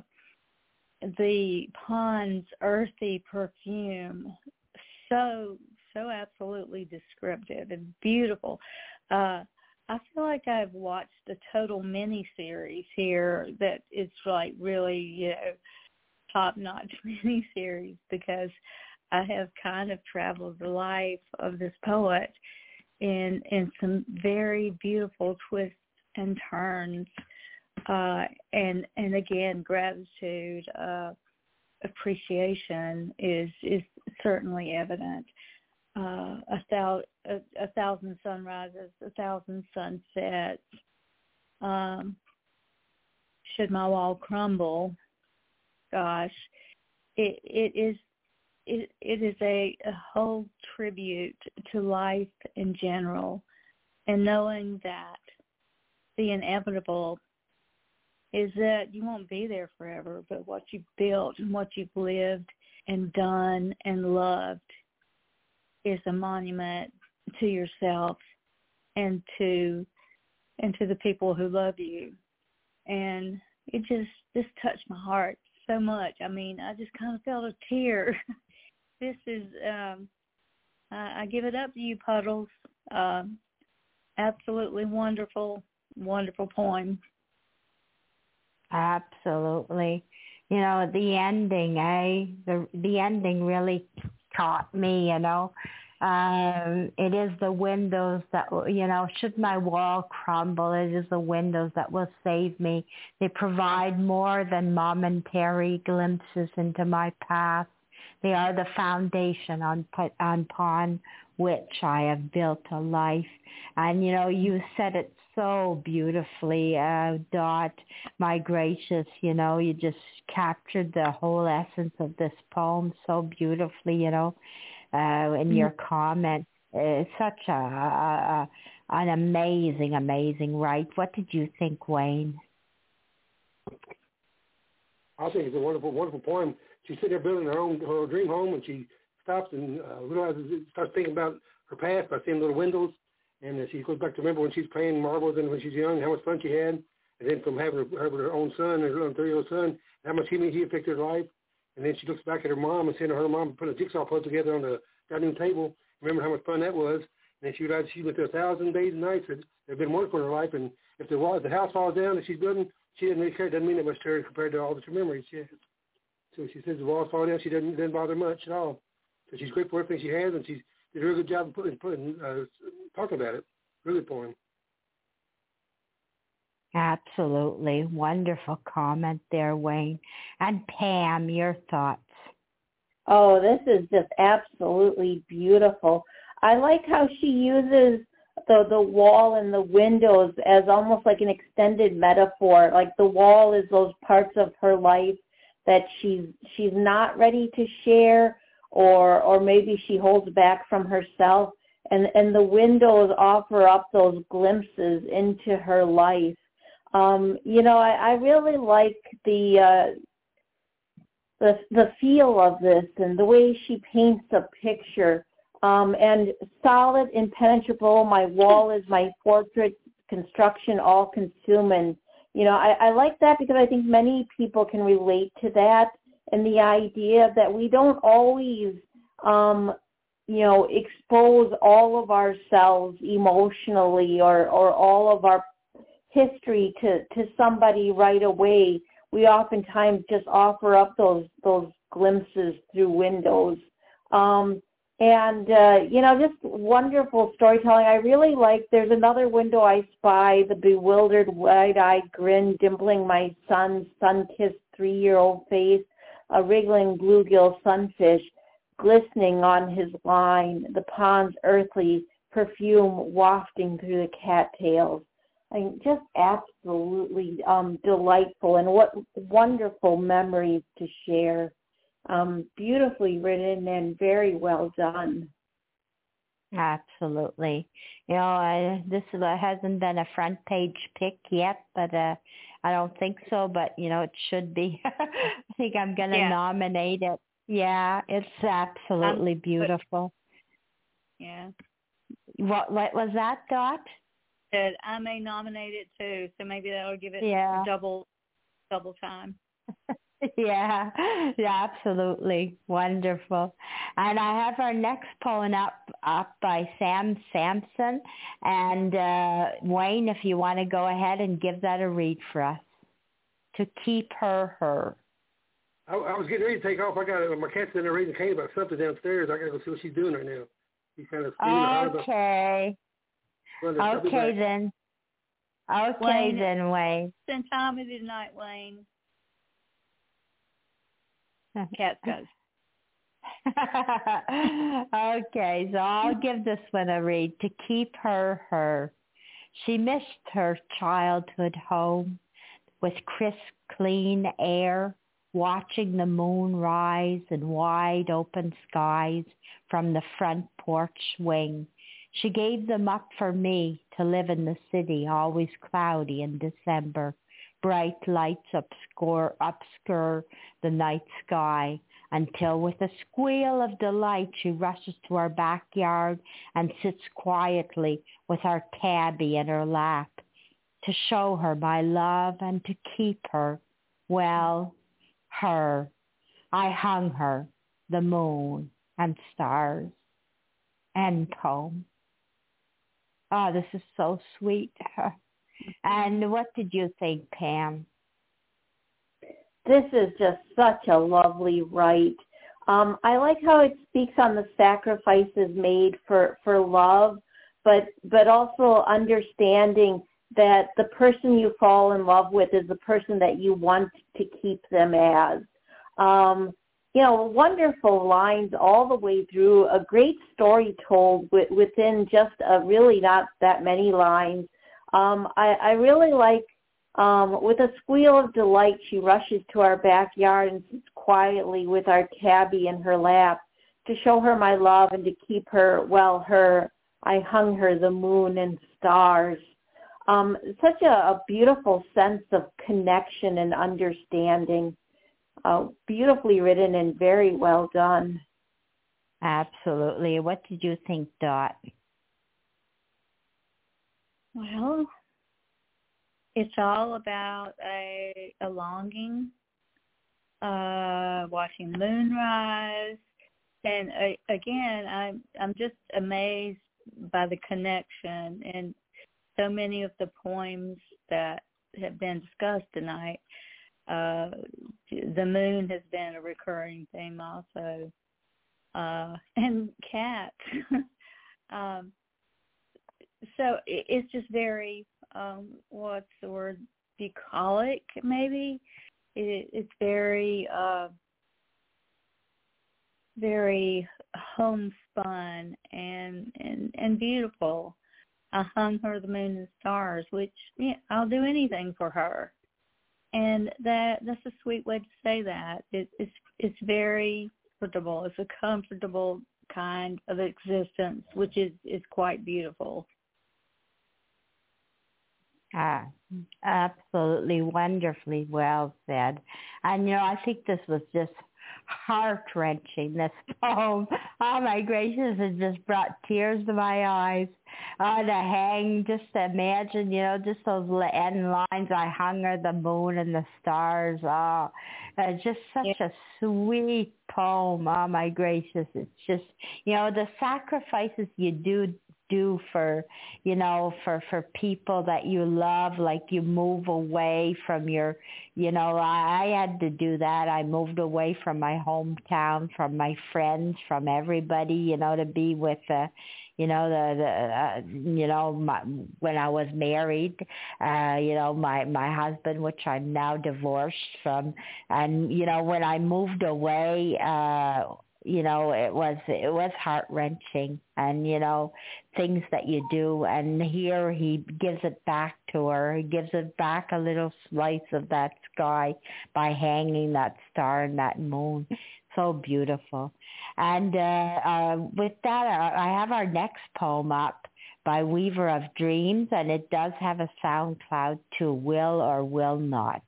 the pond's earthy perfume, so, so absolutely descriptive and beautiful. Uh, I feel like I've watched a total mini-series here that is like really, you know, top-notch mini-series, because I have kind of traveled the life of this poet in in some very beautiful twists and turns. Uh, and and again, gratitude, uh, appreciation is is certainly evident. Uh, a, thou, a, a thousand sunrises, a thousand sunsets. Um, should my wall crumble, gosh, it it is it it is a, a whole tribute to life in general, and knowing that the inevitable is that you won't be there forever, but what you've built and what you've lived and done and loved is a monument to yourself and to and to the people who love you. And it just just touched my heart so much. I mean, I just kind of felt a tear. This is um I, I give it up to you, Puddles. Um absolutely wonderful, wonderful poem. Absolutely. You know, the ending, eh? The the ending really caught me, you know. Um, it is the windows that, you know, should my wall crumble, it is the windows that will save me. They provide more than momentary glimpses into my path. They are the foundation on, upon which I have built a life. And, you know, you said it so beautifully, uh, Dot, my gracious, you know, you just captured the whole essence of this poem so beautifully, you know, uh, in your comment. It's such a, a, a an amazing, amazing write. What did you think, Wayne? I think it's a wonderful, wonderful poem. She's sitting there building her own her dream home, and she stops and uh, realizes, starts thinking about her past by seeing little windows, and uh, she goes back to remember when she's playing marbles and when she's young, how much fun she had, and then from having her, having her own son, her little three-year-old son, how much he he affected her life, and then she looks back at her mom and seeing her mom put a jigsaw puzzle together on the dining room table. Remember how much fun that was, and then she realized she went through a thousand days and nights that have been wonderful in her life, and if the wall, if the house falls down that she's building, she doesn't really care. It doesn't mean that much to her compared to all the memories she has. So she says the walls fall down, she doesn't, doesn't bother much at all. So she's grateful for everything she has, and she's did a really good job of putting, putting uh, talking about it. Really good poem. Absolutely. Wonderful comment there, Wayne. And Pam, your thoughts? Oh, this is just absolutely beautiful. I like how she uses the the wall and the windows as almost like an extended metaphor. Like the wall is those parts of her life that she's she's not ready to share, or or maybe she holds back from herself, and and the windows offer up those glimpses into her life. Um, you know, I, I really like the uh, the the feel of this and the way she paints a picture. Um, and solid, impenetrable, my wall is my fortress, construction all consuming. You know, I, I like that because I think many people can relate to that, and the idea that we don't always, um, you know, expose all of ourselves emotionally or, or all of our history to, to somebody right away. We oftentimes just offer up those those glimpses through windows. Um, And, uh, you know, just wonderful storytelling. I really like, there's another window I spy, the bewildered, wide-eyed grin, dimpling my son's sun-kissed three-year-old face, a wriggling bluegill sunfish glistening on his line, the pond's earthly perfume wafting through the cattails. I mean, just absolutely um, delightful, and what wonderful memories to share. Um, beautifully written and very well done. Absolutely. You know, I, this uh, hasn't been a front page pick yet, but uh, I don't think so, but, you know, it should be. I think I'm going to Yeah. nominate it. Yeah, it's absolutely Um, beautiful. Yeah. What, what was that, Dot? Said I may nominate it too, so maybe that'll give it Yeah. double double time. Yeah, yeah, absolutely. Wonderful. And I have our next poem up up by Sam Sampson. And uh, Wayne, if you want to go ahead and give that a read for us. To keep her, her. I, I was getting ready to take off. I got my cat's in there raising cane about something downstairs. I got to go see what she's doing right now. She's kind of Okay. Well, okay then. Okay Wayne, then, Wayne. Spend time with you tonight, Wayne. Cat goes. Okay, so I'll give this one a read. To keep her, her. She missed her childhood home with crisp, clean air, watching the moon rise in wide open skies from the front porch wing. She gave them up for me to live in the city, always cloudy in December. Bright lights obscure, obscure the night sky until with a squeal of delight she rushes to our backyard and sits quietly with our tabby in her lap. To show her my love and to keep her, well, her. I hung her, the moon and stars. End poem. Oh, this is so sweet. And what did you think, Pam? This is just such a lovely rite. Um, I like how it speaks on the sacrifices made for, for love, but but also understanding that the person you fall in love with is the person that you want to keep them as. Um, you know, wonderful lines all the way through, a great story told with, within just a really not that many lines. Um, I, I really like, um, with a squeal of delight, she rushes to our backyard and sits quietly with our tabby in her lap to show her my love and to keep her, well, her, I hung her the moon and stars. Um, such a, a beautiful sense of connection and understanding. Uh, beautifully written and very well done. Absolutely. What did you think, Dot? Well, it's all about a, a longing, uh, watching moonrise, and uh, again, I'm I'm just amazed by the connection and so many of the poems that have been discussed tonight. Uh, the moon has been a recurring theme also, uh, and cats. um, so it, it's just very, um, what's the word, bucolic maybe? It, it's very, uh, very homespun and, and, and beautiful. I hung her the moon and stars, which, yeah, I'll do anything for her. And that that's a sweet way to say that. It, it's it's very comfortable. It's a comfortable kind of existence, which is, is quite beautiful. Ah, absolutely wonderfully well said. And, you know, I think this was just heart-wrenching, this poem. Oh, my gracious, it just brought tears to my eyes. Oh, to hang, just to imagine, you know, just those end lines, I hung her the moon and the stars. Oh, it's just such Yeah. a sweet poem. Oh, my gracious. It's just, you know, the sacrifices you do do for, you know, for, for people that you love, like you move away from your, you know, I, I had to do that. I moved away from my hometown, from my friends, from everybody, you know, to be with, uh, you know, the, the uh, you know, my, when I was married, uh, you know, my, my husband, which I'm now divorced from. And, you know, when I moved away, uh, you know, it was, it was heart-wrenching, and, you know, things that you do. And here he gives it back to her. He gives it back a little slice of that sky by hanging that star and that moon. So beautiful. And uh, uh, with that, uh, I have our next poem up by Weaver of Dreams, and it does have a SoundCloud to Will or Will Not.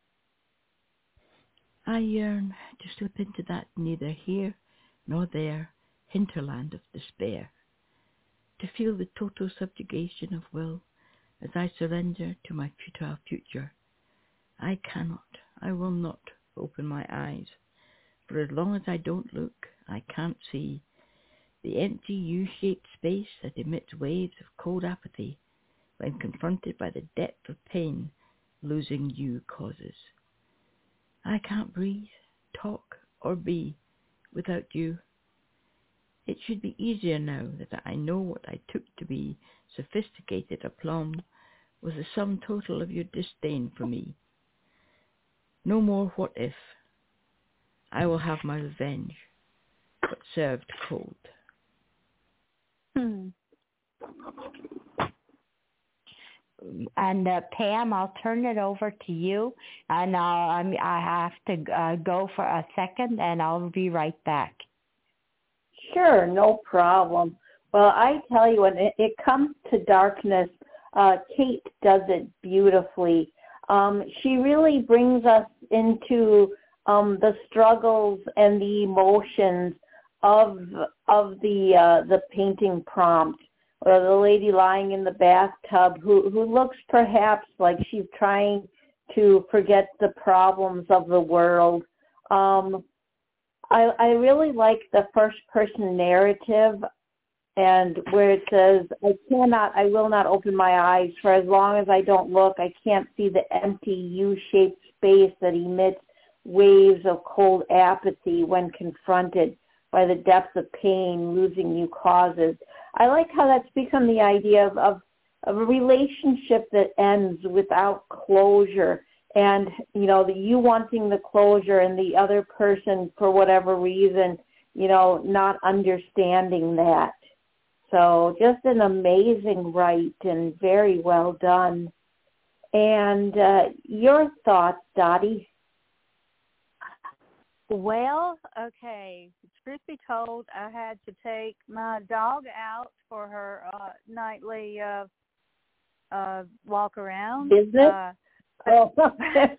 I yearn to slip into that neither here nor there hinterland of despair, to feel the total subjugation of will as I surrender to my futile future. I cannot, I will not open my eyes, for as long as I don't look, I can't see the empty U-shaped space that emits waves of cold apathy when confronted by the depth of pain losing you causes. I can't breathe, talk, or be without you. It should be easier now that I know what I took to be sophisticated aplomb was the sum total of your disdain for me. No more what if. I will have my revenge, but served cold. Hmm. And uh, Pam, I'll turn it over to you, and I'll, I'm, I have to uh, go for a second, and I'll be right back. Sure, no problem. Well, I tell you, when it, it comes to darkness, uh, Kate does it beautifully. Um, she really brings us into um, the struggles and the emotions of of the uh, the painting prompt. Or the lady lying in the bathtub who, who looks perhaps like she's trying to forget the problems of the world. Um, I, I really like the first-person narrative and where it says, I cannot, I will not open my eyes. For as long as I don't look, I can't see the empty U-shaped space that emits waves of cold apathy when confronted by the depths of pain losing you causes. I like how that speaks on the idea of, of, of a relationship that ends without closure, and, you know, the you wanting the closure and the other person, for whatever reason, you know, not understanding that. So just an amazing write and very well done. And uh, your thoughts, Dottie? Well, okay. Truth be told, I had to take my dog out for her uh, nightly uh, uh, walk around. Business? Uh, Oh. so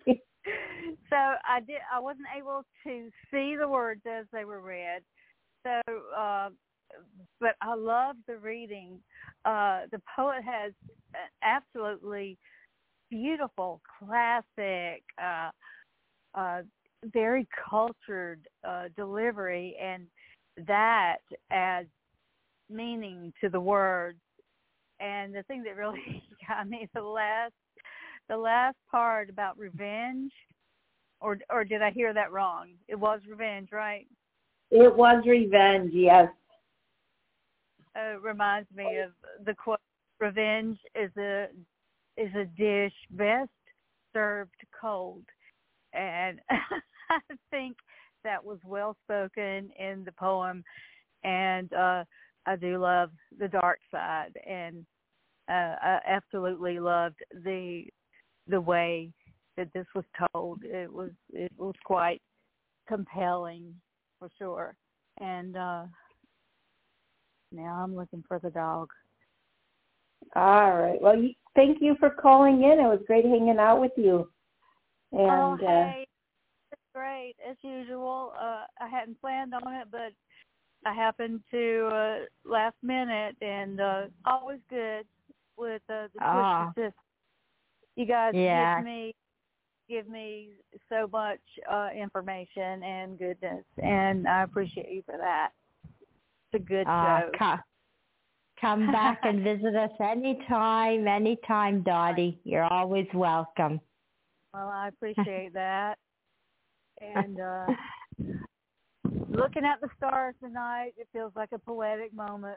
I did. I wasn't able to see the words as they were read. So, uh, but I loved the reading. Uh, the poet has an absolutely beautiful, classic, uh, uh, very cultured uh, delivery, and that adds meaning to the words. And the thing that really got me, the last, the last part about revenge, or or did I hear that wrong? It was revenge, right? It was revenge, yes. Uh, reminds me of the quote, "Revenge is a is a dish best served cold," and I think that was well spoken in the poem. And uh, I do love the dark side, and uh, I absolutely loved the the way that this was told. It was it was quite compelling, for sure. And uh, now I'm looking for the dog. All right. Well, you, thank you for calling in. It was great hanging out with you. And oh, uh, hey, it's great as usual. Uh, I hadn't planned on it, but I happened to uh, last minute, and uh, always good with uh, the Ah. Twisted Sisters. You guys Yeah. give me give me so much uh, information and goodness, and I appreciate you for that. It's a good Uh, show. come, come back and visit us anytime, anytime, Dottie. You're always welcome. Well, I appreciate that. And uh, looking at the stars tonight, it feels like a poetic moment.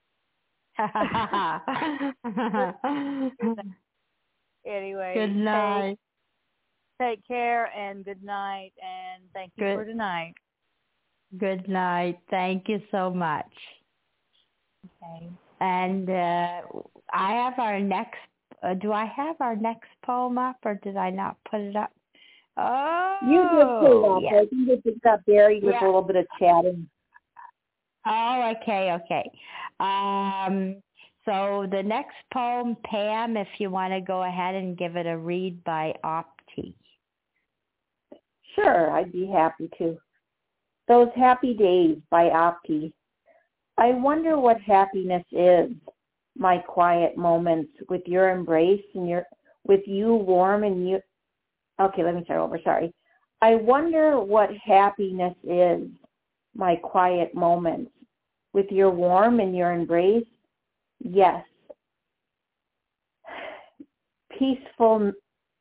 Anyway, Good night. Take, take care and good night, and thank you Good. for tonight. Good night. Thank you so much. Okay. And uh, I have our next, uh, do I have our next poem up, or did I not put it up? Oh, you just put it up. yeah. I think it just got buried with Yeah. a little bit of chatting. Oh, okay, okay. Um, so the next poem, Pam, if you want to go ahead and give it a read by Opti. Sure, I'd be happy to. Those Happy Days by Opti. I wonder what happiness is, my quiet moments with your embrace and your with you warm and you. Okay, let me start over. Sorry. I wonder what happiness is, my quiet moments with your warm and your embrace. Yes. Peaceful.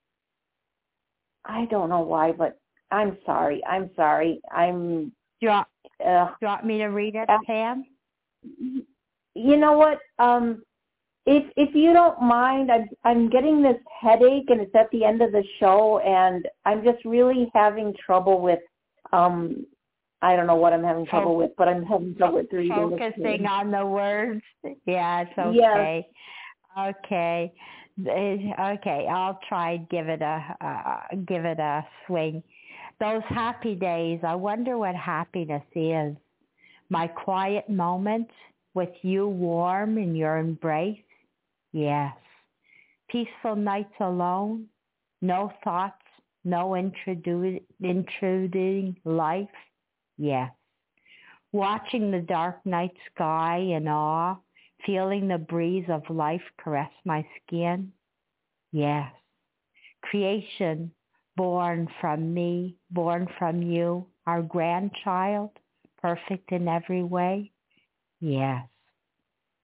I don't know why, but I'm sorry. I'm sorry. I'm. Do you want, Uh, do you want me to read it, uh, Pam? You know what? Um, if if you don't mind, I'm I'm getting this headache, and it's at the end of the show, and I'm just really having trouble with. Um, I don't know what I'm having trouble with, but I'm having trouble with reading. Focusing on the words. Yeah, it's Yes. okay. Okay. Okay, I'll try and give it a uh, give it a swing. Those happy days, I wonder what happiness is. My quiet moments with you warm in your embrace. Yes. Peaceful nights alone. No thoughts, no intrudu- intruding life. Yes. Watching the dark night sky in awe. Feeling the breeze of life caress my skin. Yes. Creation born from me, born from you, our grandchild, perfect in every way. Yes.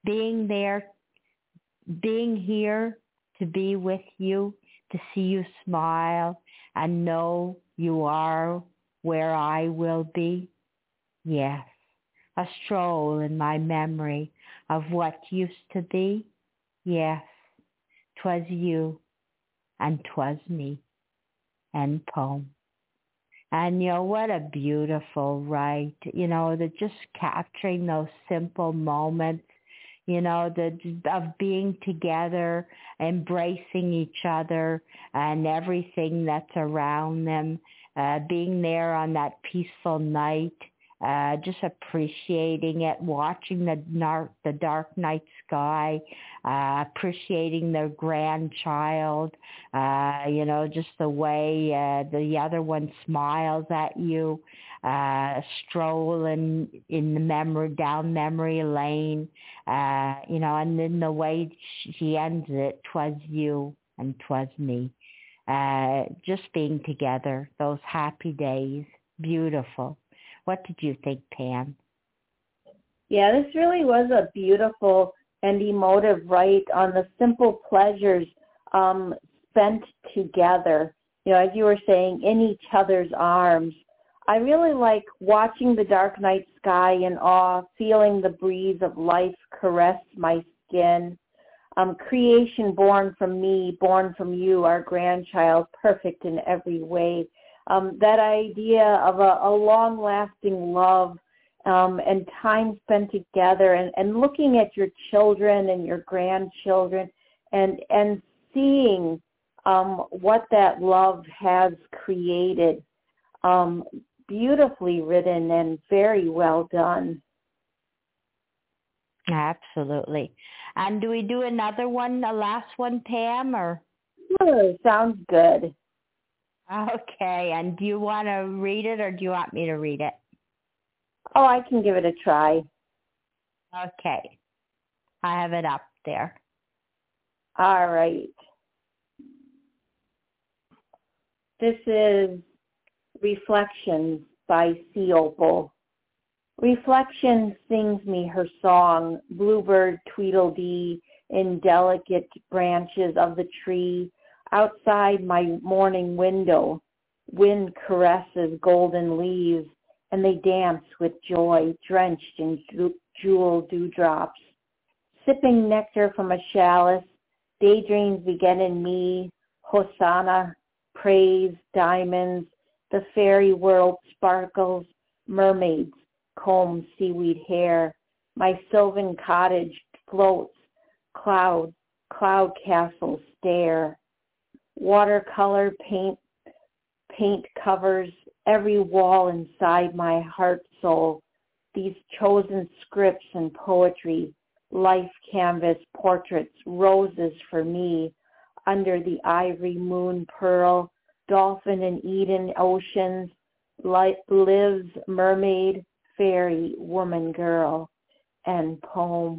being there, being here to be with you, to see you smile and know you are where I will be. Yes, a stroll in my memory of what used to be. Yes, 'twas you and 'twas me. End poem. And, you know, what a beautiful write, you know, the just capturing those simple moments, you know, the of being together, embracing each other and everything that's around them, uh, being there on that peaceful night, uh, just appreciating it, watching the, nar- the dark night sky, uh, appreciating their grandchild, uh, you know, just the way uh, the other one smiles at you, uh, strolling in the memory, down memory lane, uh, you know, and then the way she ends it, 'twas you and 'twas me. Uh, just being together, those happy days, beautiful. What did you think, Pam? Yeah, this really was a beautiful and emotive write on the simple pleasures um, spent together. You know, as you were saying, in each other's arms. I really like watching the dark night sky in awe, feeling the breeze of life caress my skin. Um, creation born from me, born from you, our grandchild, perfect in every way. Um, that idea of a, a long-lasting love um, and time spent together and, and looking at your children and your grandchildren and, and seeing um, what that love has created. Um, beautifully written and very well done. Absolutely. And do we do another one, the last one, Pam, or? Sure, sounds good. Okay, and do you want to read it or do you want me to read it? Oh, I can give it a try. Okay. I have it up there. All right. This is Reflections by Sea Opal. Reflection sings me her song, bluebird tweedledee in delicate branches of the tree. Outside my morning window, wind caresses golden leaves, and they dance with joy, drenched in jewel dewdrops. Sipping nectar from a chalice, daydreams begin in me, hosanna, praise, diamonds, the fairy world sparkles, mermaids comb seaweed hair. My sylvan cottage floats, cloud, cloud castles stare. Watercolor paint, paint covers every wall inside my heart soul. These chosen scripts and poetry, life canvas portraits, roses for me, under the ivory moon pearl, dolphin and Eden oceans, lives mermaid, fairy, woman, girl, and poem.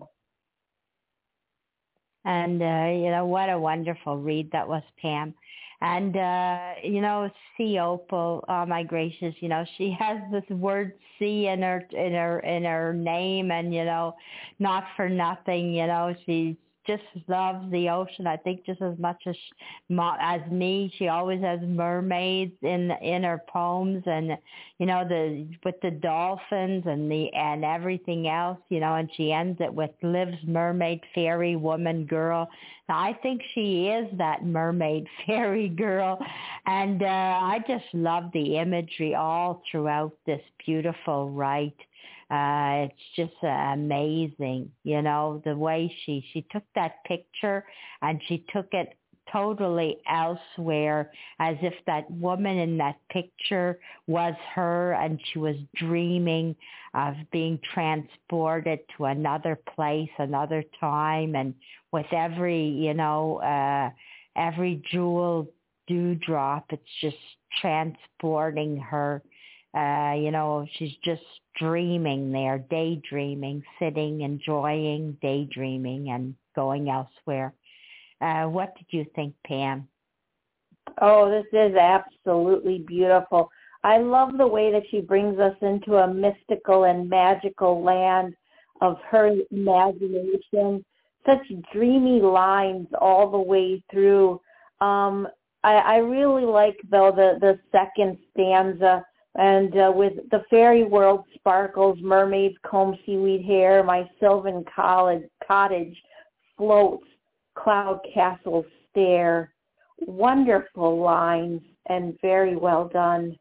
And, uh, you know, what a wonderful read that was, Pam. And, uh, you know, Sea Opal, oh my gracious, you know, she has this word sea in her, in her, in her name, and, you know, not for nothing, you know, she just loves the ocean, I think, just as much as as me. She always has mermaids in in her poems, and you know, the with the dolphins and the and everything else, you know. And she ends it with lives mermaid, fairy, woman, girl. Now, I think she is that mermaid, fairy girl, and uh, I just love the imagery all throughout this beautiful write. Uh, it's just uh, amazing, you know, the way she, she took that picture and she took it totally elsewhere, as if that woman in that picture was her and she was dreaming of being transported to another place, another time. And with every, you know, uh, every jewel dewdrop, it's just transporting her. Uh, you know, she's just dreaming there, daydreaming, sitting, enjoying, daydreaming, and going elsewhere. Uh, what did you think, Pam? Oh, this is absolutely beautiful. I love the way that she brings us into a mystical and magical land of her imagination. Such dreamy lines all the way through. Um, I, I really like, though, the, the second stanza, and uh, with the fairy world sparkles, mermaids comb seaweed hair, my sylvan college, cottage floats, cloud castles stare. Wonderful lines and very well done.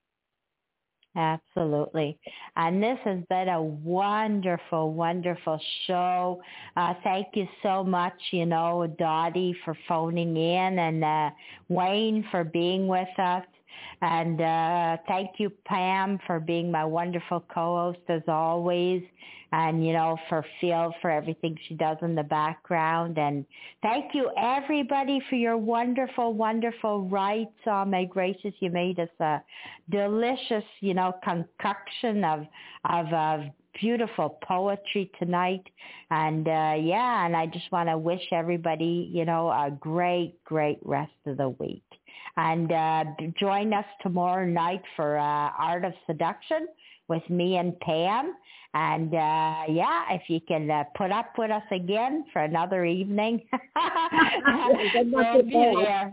Absolutely. And this has been a wonderful, wonderful show. Uh, thank you so much, you know, Dottie for phoning in, and uh, Wayne for being with us. And uh, thank you, Pam, for being my wonderful co-host as always. And, you know, for Phil, for everything she does in the background. And thank you, everybody, for your wonderful, wonderful rights. Oh, my gracious, you made us a delicious, you know, concoction of, of, of beautiful poetry tonight. And, uh, yeah, and I just want to wish everybody, you know, a great, great rest of the week. And uh, join us tomorrow night for uh, Art of Seduction with me and Pam. And, uh, yeah, if you can uh, put up with us again for another evening, we'll be there.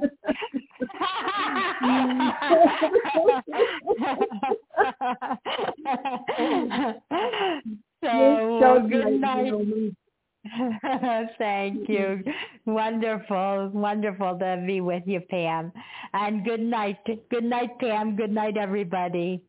so, so good night. Thank you. Wonderful, wonderful to be with you, Pam. And good night. Good night, Pam. Good night, everybody.